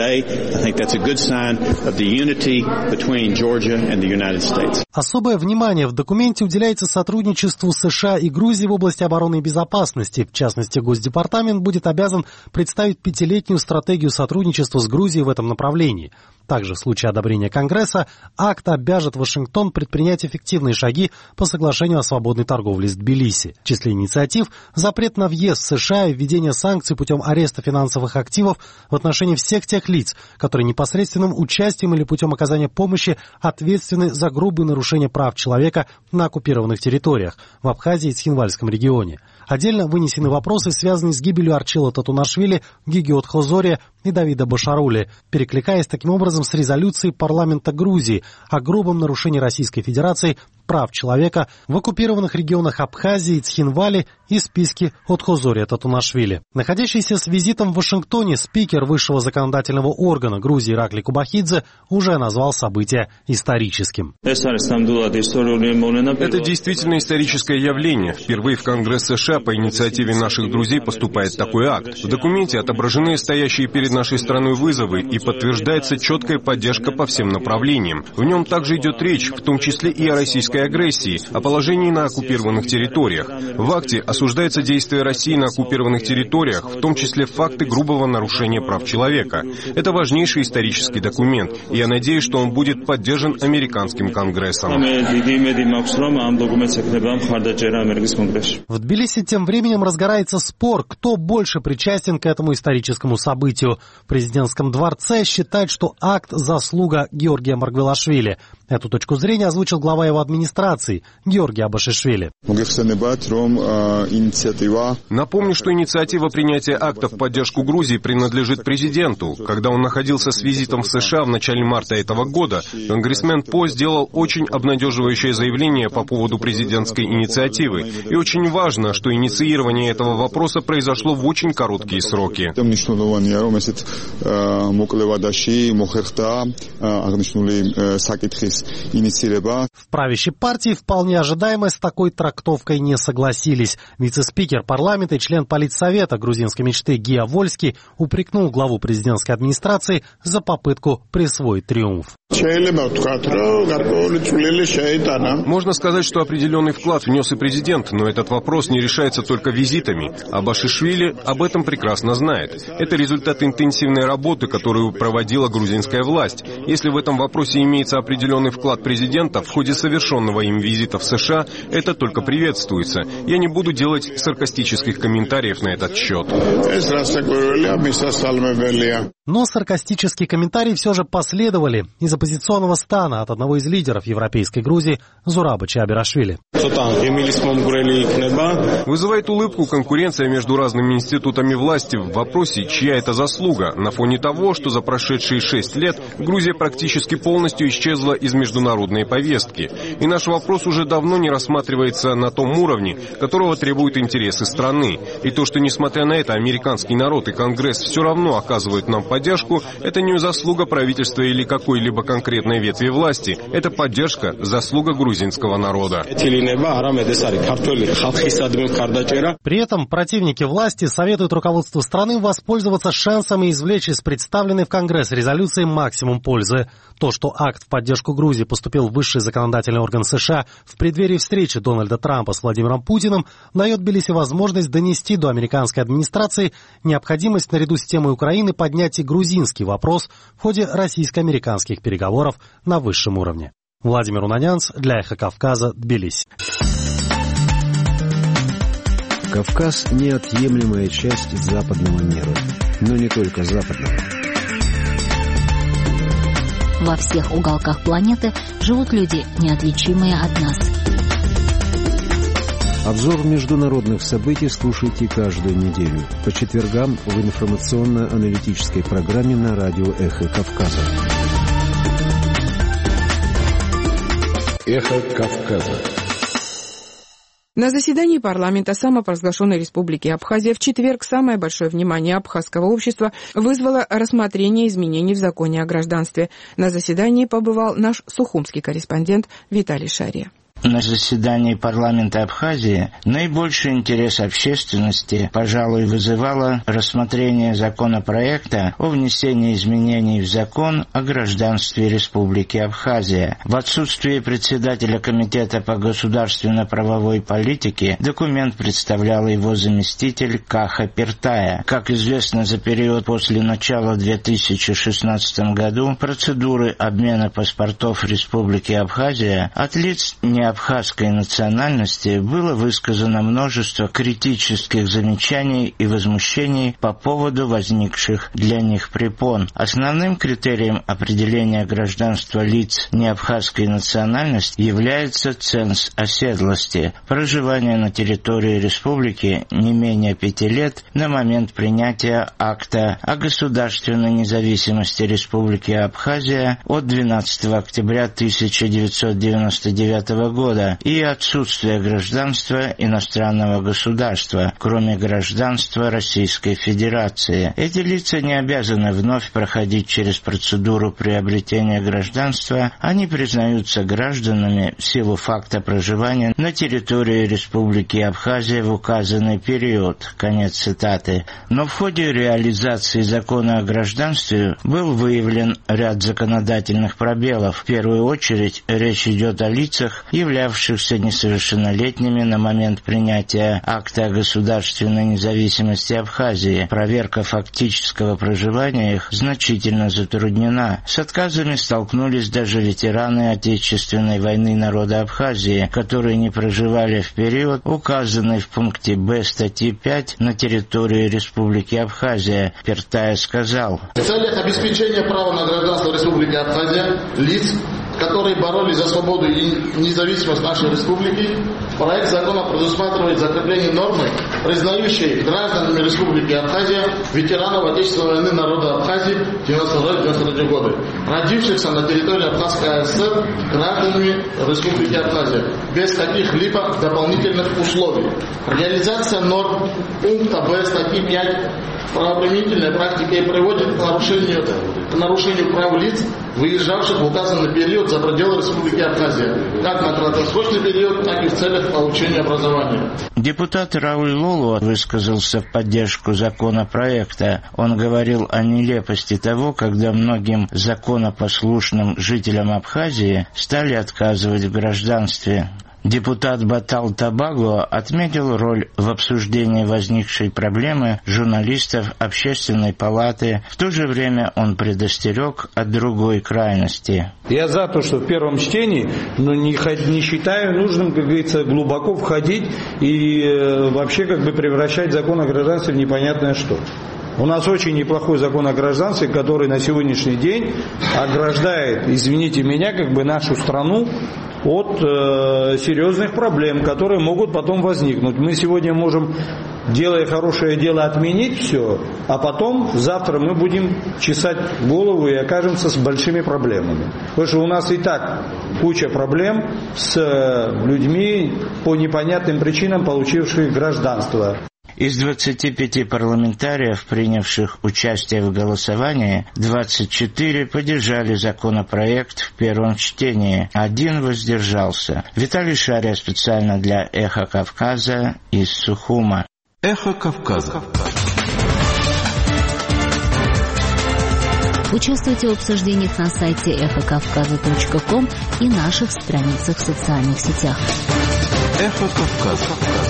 Особое внимание в документе уделяется сотрудничеству США и Грузии в области обороны и безопасности. В частности, Госдепартамент будет обязан представить пятилетнюю стратегию сотрудничества с Грузией в этом направлении. Также в случае одобрения Конгресса акт обяжет Вашингтон предпринять эффективные шаги по соглашению о свободной торговле с Тбилиси. В числе инициатив запрет на въезд в США и введение санкций путем ареста финансовых активов в отношении всех тех лиц, которые непосредственным участием или путем оказания помощи ответственны за грубые нарушения прав человека на оккупированных территориях в Абхазии и Цхинвальском регионе. Отдельно вынесены вопросы, связанные с гибелью Арчила Татунашвили, Гиги Отхозория и Давида Башарули, перекликаясь таким образом с резолюцией парламента Грузии о грубом нарушении Российской Федерации прав человека в оккупированных регионах Абхазии и Цхинвали и списке Отхозория Татунашвили. Находящийся с визитом в Вашингтоне спикер высшего законодательного органа Грузии Иракли Кубахидзе уже назвал событие историческим. Это действительно историческое явление. Впервые в Конгресс США по инициативе наших друзей поступает такой акт. В документе отображены стоящие перед нашей страной вызовы и подтверждается четкая поддержка по всем направлениям. В нем также идет речь, в том числе и о российской агрессии, о положении на оккупированных территориях. В акте осуждается действия России на оккупированных территориях, в том числе факты грубого нарушения прав человека. Это важнейший исторический документ, и я надеюсь, что он будет поддержан американским Конгрессом. В Тбилиси тем временем разгорается спор, кто больше причастен к этому историческому событию. В президентском дворце считают, что акт – заслуга Георгия Маргвелашвили. Эту точку зрения озвучил глава его администрации Георгий Абашишвили. Напомню, что инициатива принятия акта в поддержку Грузии принадлежит президенту. Когда он находился с визитом в США в начале марта этого года, конгрессмен По сделал очень обнадеживающее заявление по поводу президентской инициативы. И очень важно, что инициирование этого вопроса произошло в очень короткие сроки. В правящей партии вполне ожидаемо с такой трактовкой не согласились. Вице-спикер парламента и член политсовета грузинской мечты Гия Вольский упрекнул главу президентской администрации за попытку присвоить триумф. Можно сказать, что определенный вклад внес и президент, но этот вопрос не решается только визитами. А Башишвили об этом прекрасно знает. Это результат интенсивной работы, которую проводила грузинская власть. Если в этом вопросе имеется определенный вклад президента в ходе совершенного им визита в США, это только приветствуется. Я не буду делать саркастических комментариев на этот счет. Но саркастические комментарии все же последовали из оппозиционного стана от одного из лидеров европейской Грузии Зураба Чиабирашвили. Вызывает улыбку конкуренция между разными институтами власти в вопросе, чья это заслуга, на фоне того, что за прошедшие шесть лет Грузия практически полностью исчезла из международной повестки. И наш вопрос уже давно не рассматривается на том уровне, которого требуют интересы страны. И то, что, несмотря на это, американский народ и Конгресс все равно оказывают нам поддержку, это не заслуга правительства или какой-либо конкретной ветви власти. Это поддержка, заслуга грузинского народа. При этом противники власти советуют руководству страны воспользоваться шансом и извлечь из представленной в Конгресс резолюции максимум пользы. То, что акт в поддержку Грузии поступил в высший законодательный орган США в преддверии встречи Дональда Трампа с Владимиром Путиным, дает Тбилиси возможность донести до американской администрации необходимость наряду с темой Украины поднять и грузинский вопрос в ходе российско-американских переговоров на высшем уровне. Владимир Унанянц для Эхо Кавказа, Тбилиси. Кавказ – неотъемлемая часть западного мира, но не только западного. Во всех уголках планеты живут люди, неотличимые от нас. Обзор международных событий слушайте каждую неделю по четвергам в информационно-аналитической программе на радио «Эхо Кавказа». «Эхо Кавказа». На заседании парламента самопровозглашенной республики Абхазия в четверг самое большое внимание абхазского общества вызвало рассмотрение изменений в законе о гражданстве. На заседании побывал наш сухумский корреспондент Виталий Шария. На заседании парламента Абхазии наибольший интерес общественности, пожалуй, вызывало рассмотрение законопроекта о внесении изменений в закон о гражданстве Республики Абхазия. В отсутствие председателя Комитета по государственно-правовой политике документ представлял его заместитель Каха Пертая. Как известно, за период после начала две тысячи шестнадцатом году процедуры обмена паспортов Республики Абхазия от лиц не абхазской национальности было высказано множество критических замечаний и возмущений по поводу возникших для них препон. Основным критерием определения гражданства лиц неабхазской национальности является ценз оседлости, проживание на территории республики не менее пяти лет на момент принятия акта о государственной независимости Республики Абхазия от двенадцатого октября тысяча девятьсот девяносто девятого года и отсутствие гражданства иностранного государства, кроме гражданства Российской Федерации. Эти лица не обязаны вновь проходить через процедуру приобретения гражданства, они признаются гражданами в силу факта проживания на территории Республики Абхазия в указанный период. Конец цитаты. Но в ходе реализации закона о гражданстве был выявлен ряд законодательных пробелов. В первую очередь речь идет о лицах, являвшихся несовершеннолетними на момент принятия акта о государственной независимости Абхазии. Проверка фактического проживания их значительно затруднена. С отказами столкнулись даже ветераны Отечественной войны народа Абхазии, которые не проживали в период, указанный в пункте Б статьи пять на территории Республики Абхазия. Пертая сказал: в целях обеспечения права на гражданство Республики Абхазия лиц, которые боролись за свободу и независимость нашей республики, проект закона предусматривает закрепление нормы, признающей гражданами Республики Абхазия ветеранов Отечественной войны народа Абхазии девяносто второго — девяносто третьего года, родившихся на территории Абхазской АСР гражданами Республики Абхазия, без каких-либо дополнительных условий. Реализация норм пункта Б статьи пять правоприменительная практика и приводит к нарушению, к нарушению прав лиц, выезжавших в указанный период за пределы Республики Абхазия, как на краткосрочный период, так и в целях получения образования. Депутат Рауль Лолу высказался в поддержку законопроекта. Он говорил о нелепости того, когда многим законопослушным жителям Абхазии стали отказывать в гражданстве. Депутат Батал Табаго отметил роль в обсуждении возникшей проблемы журналистов Общественной палаты. В то же время он предостерег от другой крайности. Я за то, что в первом чтении, но не, не считаю нужным, как говорится, глубоко входить и э, вообще как бы превращать закон о гражданстве в непонятное что. У нас очень неплохой закон о гражданстве, который на сегодняшний день ограждает, извините меня, как бы нашу страну от э, серьезных проблем, которые могут потом возникнуть. Мы сегодня можем, делая хорошее дело, отменить все, а потом завтра мы будем чесать голову и окажемся с большими проблемами. Потому что у нас и так куча проблем с людьми по непонятным причинам, получивших гражданство. Из двадцати пяти парламентариев, принявших участие в голосовании, двадцать четыре поддержали законопроект в первом чтении, один воздержался. Виталий Шария специально для «Эхо Кавказа» из Сухума. «Эхо Кавказа». Участвуйте в обсуждениях на сайте эхо кавказа точка ком и наших страницах в социальных сетях. «Эхо Кавказа».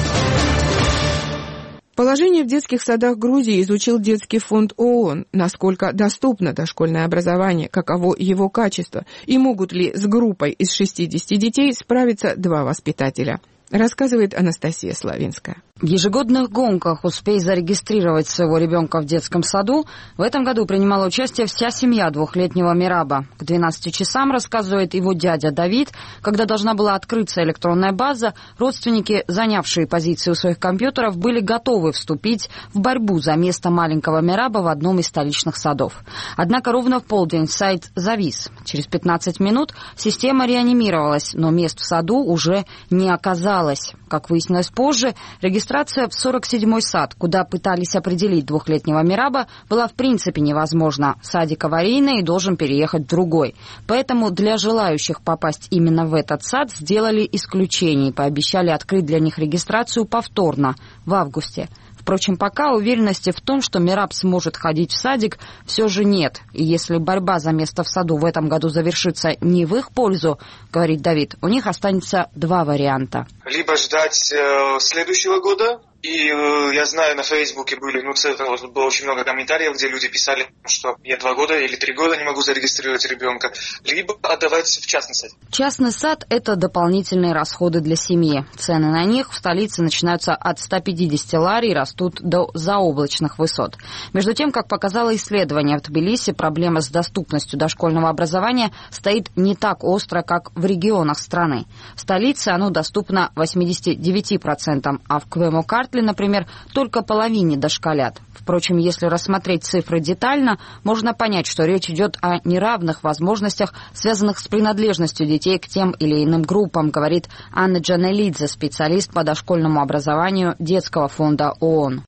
Положение в детских садах Грузии изучил Детский фонд ООН. Насколько доступно дошкольное образование, каково его качество и могут ли с группой из шестидесяти детей справиться два воспитателя. Рассказывает Анастасия Славинская. В ежегодных гонках «Успей зарегистрировать своего ребенка в детском саду» в этом году принимала участие вся семья двухлетнего Мираба. К двенадцати часам, рассказывает его дядя Давид, когда должна была открыться электронная база, родственники, занявшие позиции у своих компьютеров, были готовы вступить в борьбу за место маленького Мираба в одном из столичных садов. Однако ровно в полдень сайт завис. Через пятнадцать минут система реанимировалась, но мест в саду уже не оказалось. Как выяснилось позже, регистрация Регистрация в сорок седьмой сад, куда пытались определить двухлетнего Мираба, была в принципе невозможна. Садик аварийный и должен переехать в другой. Поэтому для желающих попасть именно в этот сад сделали исключение и пообещали открыть для них регистрацию повторно в августе. Впрочем, пока уверенности в том, что Мираб сможет ходить в садик, все же нет. И если борьба за место в саду в этом году завершится не в их пользу, говорит Давид, у них останется два варианта. Либо ждать э, следующего года. И э, я знаю, на Фейсбуке были, ну, вот, было очень много комментариев, где люди писали, что я два года или три года не могу зарегистрировать ребенка, либо отдавать в частный сад. Частный сад – это дополнительные расходы для семьи. Цены на них в столице начинаются от ста пятидесяти лари и растут до заоблачных высот. Между тем, как показало исследование в Тбилиси, проблема с доступностью дошкольного образования стоит не так остро, как в регионах страны. В столице оно доступно восьмидесяти девяти процентам, а в Квему-Картли, например, только половине дошколят. Впрочем, если рассмотреть цифры детально, можно понять, что речь идет о неравных возможностях, связанных с принадлежностью детей к тем или иным группам, говорит Анна Джанелидзе, специалист по дошкольному образованию Детского фонда ООН.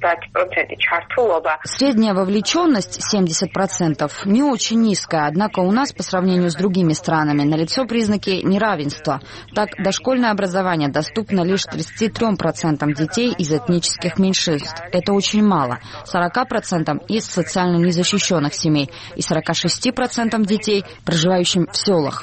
Средняя вовлеченность семьдесят процентов не очень низкая, однако у нас по сравнению с другими странами налицо признаки неравенства. Так, дошкольное образование доступно лишь тридцати трём процентам детей из этнических меньшинств. Это очень мало. сорока процентам из социально незащищенных семей и сорока шести процентам детей, проживающим в селах.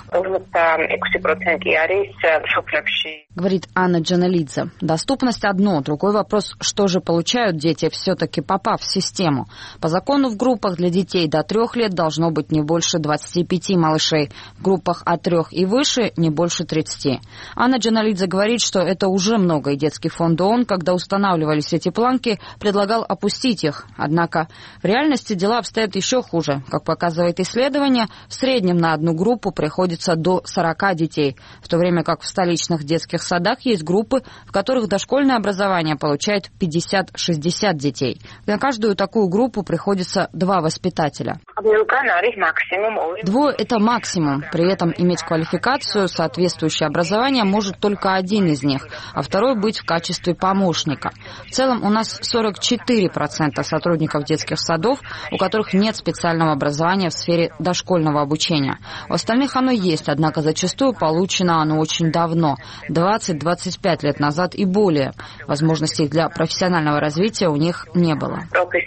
Говорит Анна Джаналидзе. Доступность одно, другой вопрос, что же получают дети, все-таки попав в систему. По закону в группах для детей до трех лет должно быть не больше двадцати пяти малышей, в группах от трех и выше не больше тридцати. Анна Джаналидзе говорит, что это уже много, и Детский фонд ООН, когда устанавливались эти планки, предлагал опустить их. Однако в реальности дела обстоят еще хуже. Как показывает исследование, в среднем на одну группу приходится до сорока детей, в то время как в столичных детских садах есть группы, в которых дошкольное образование получает пятьдесят-шестьдесят детей. На каждую такую группу приходится два воспитателя. Двое – это максимум. При этом иметь квалификацию, соответствующее образование может только один из них, а второй быть в качестве помощника. В целом у нас сорок четыре процента сотрудников детских садов, у которых нет специального образования в сфере дошкольного обучения. У остальных оно есть, однако зачастую получено оно очень давно – двадцать-двадцать пять лет назад и более. Возможностей для профессионального развития у них не было.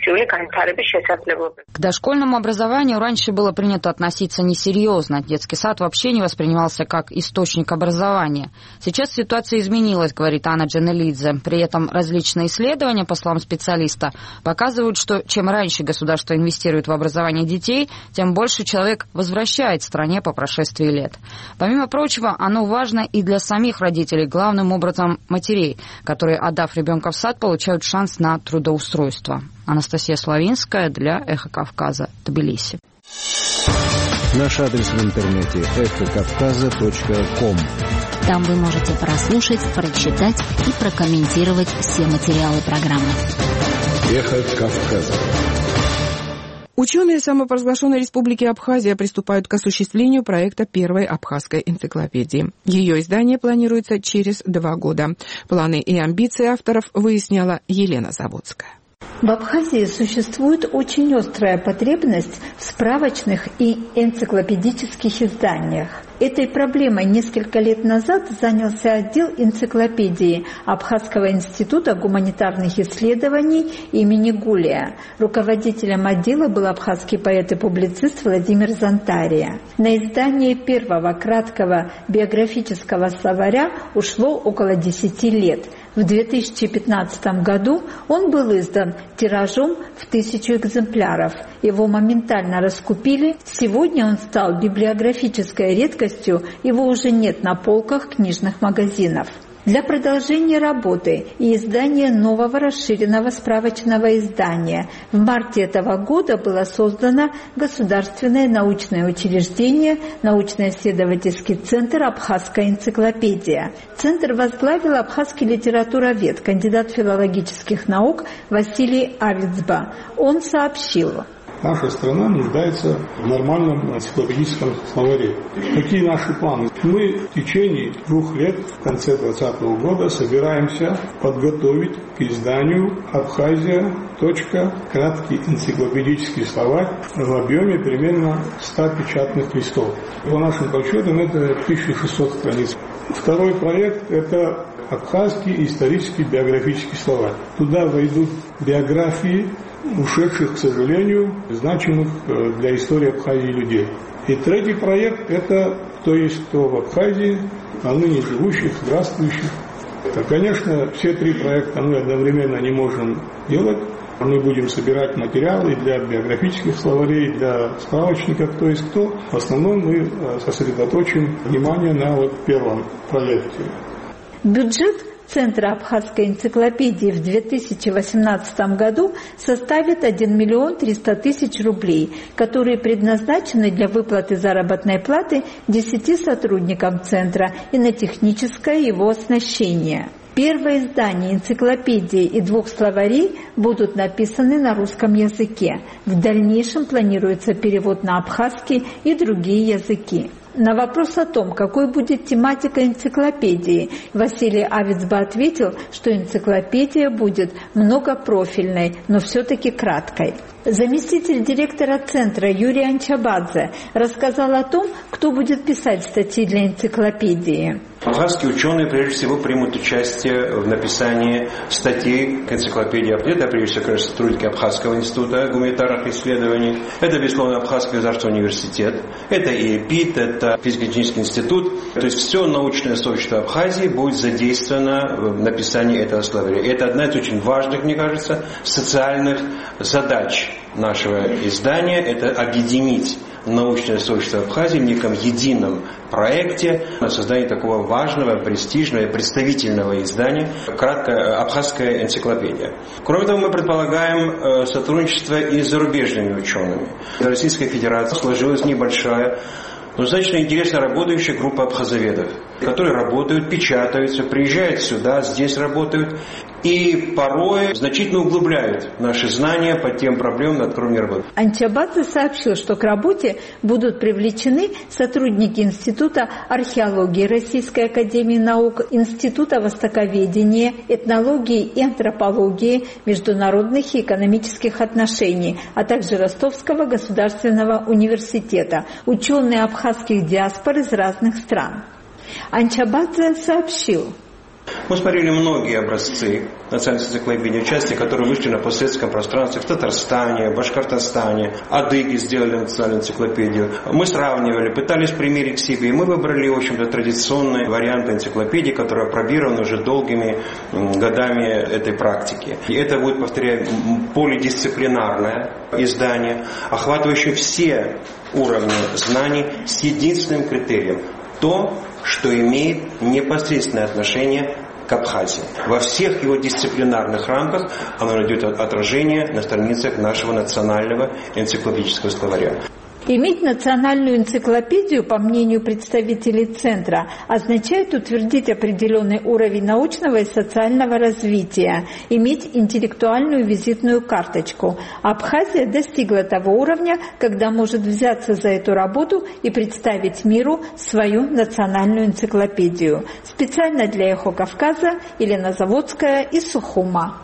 К дошкольному образованию раньше было принято относиться несерьезно. Детский сад вообще не воспринимался как источник образования. Сейчас ситуация изменилась, говорит Анна Джанелидзе. При этом различные исследования, по словам специалиста, показывают, что чем раньше государство инвестирует в образование детей, тем больше человек возвращает стране по прошествии лет. Помимо прочего, оно важно и для самих родителей, главным образом матерей, которые, отдав ребенка в сад, получают шанс на трудоустройство. Анастасия Славинская для «Эхо Кавказа», Тбилиси. Наш адрес в интернете эхо кавказа точка ком. Там вы можете прослушать, прочитать и прокомментировать все материалы программы. «Эхо Кавказа». Ученые самопровозглашенной республики Абхазия приступают к осуществлению проекта первой абхазской энциклопедии. Ее издание планируется через два года. Планы и амбиции авторов выясняла Елена Заводская. В Абхазии существует очень острая потребность в справочных и энциклопедических изданиях. Этой проблемой несколько лет назад занялся отдел энциклопедии Абхазского института гуманитарных исследований имени Гулия. Руководителем отдела был абхазский поэт и публицист Владимир Зантария. На издание первого краткого биографического словаря ушло около десяти лет. В две тысячи пятнадцатом году он был издан тиражом в тысячу экземпляров. Его моментально раскупили. Сегодня он стал библиографической редкостью, его уже нет на полках книжных магазинов. Для продолжения работы и издания нового расширенного справочного издания в марте этого года было создано Государственное научное учреждение научно-исследовательский центр «Абхазская энциклопедия». Центр возглавил абхазский литературовед, кандидат филологических наук Василий Авицба. Он сообщил: наша страна нуждается в нормальном энциклопедическом словаре. Какие наши планы? Мы в течение двух лет, в конце двадцатого года, собираемся подготовить к изданию «Абхазия. Краткий энциклопедический словарь» в объеме примерно ста печатных листов. По нашим подсчетам это тысяча шестьсот страниц. Второй проект – это абхазский исторический биографический словарь. Туда войдут биографии ушедших, к сожалению, значимых для истории Абхазии людей. И третий проект – это «Кто есть кто в Абхазии», а ныне живущих, здравствующих. Это, конечно, все три проекта мы одновременно не можем делать. Мы будем собирать материалы для биографических словарей, для справочников «Кто есть кто». В основном мы сосредоточим внимание на вот первом проекте. Бюджет Центра Абхазской энциклопедии в две тысячи восемнадцатом году составит один миллион триста тысяч рублей, которые предназначены для выплаты заработной платы десяти сотрудникам Центра и на техническое его оснащение. Первое издание энциклопедии и двух словарей будут написаны на русском языке. В дальнейшем планируется перевод на абхазский и другие языки. На вопрос о том, какой будет тематика энциклопедии, Василий Авицба ответил, что энциклопедия будет многопрофильной, но все-таки краткой. Заместитель директора центра Юрий Анчабадзе рассказал о том, кто будет писать статьи для энциклопедии. Абхазские ученые, прежде всего, примут участие в написании статей к энциклопедии. Это, прежде всего, конечно, сотрудники Абхазского института гуманитарных исследований. Это, безусловно, Абхазский государственный университет. Это ИЭПИТ, это физико-технический институт. То есть все научное сообщество Абхазии будет задействовано в написании этого словаря. Это одна из очень важных, мне кажется, социальных задач нашего издания. Это объединить научное сообщество Абхазии в неком едином проекте на создание такого важного, престижного и представительного издания «Краткая абхазская энциклопедия». Кроме того, мы предполагаем сотрудничество и с зарубежными учеными. В Российской Федерации сложилась небольшая, но достаточно интересно работающая группа абхазоведов. которые работают, печатаются, приезжают сюда, здесь работают и порой значительно углубляют наши знания по тем проблемам, над которыми мы работаем. Анчабадзе сообщил, что к работе будут привлечены сотрудники Института археологии Российской академии наук, Института востоковедения, этнологии и антропологии, международных и экономических отношений, а также Ростовского государственного университета, ученые абхазских диаспор из разных стран. Анчабадзе сообщил: мы смотрели многие образцы национальной энциклопедии, части, которые вышли на постсоветском пространстве в Татарстане, Башкортостане, адыги сделали национальную энциклопедию. Мы сравнивали, пытались примерить к себе, и мы выбрали, в общем-то, традиционный вариант энциклопедии, который опробирован уже долгими годами этой практики. И это будет, повторяю, полидисциплинарное издание, охватывающее все уровни знаний с единственным критерием – то, что имеет непосредственное отношение к Абхазии. Во всех его дисциплинарных рамках оно найдет отражение на страницах нашего национального энциклопедического словаря. Иметь национальную энциклопедию, по мнению представителей Центра, означает утвердить определенный уровень научного и социального развития, иметь интеллектуальную визитную карточку. Абхазия достигла того уровня, когда может взяться за эту работу и представить миру свою национальную энциклопедию. Специально для «Эхо Кавказа» Елена Заводская из Сухума.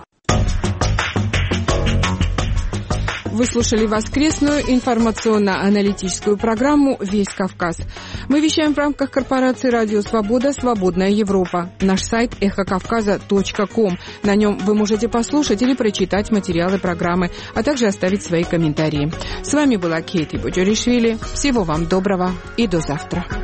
Вы слушали воскресную информационно-аналитическую программу «Весь Кавказ». Мы вещаем в рамках корпорации «Радио Свобода. Свободная Европа». Наш сайт эхо кавказа точка ком. На нем вы можете послушать или прочитать материалы программы, а также оставить свои комментарии. С вами была Кейти Боджоришвили. Всего вам доброго и до завтра.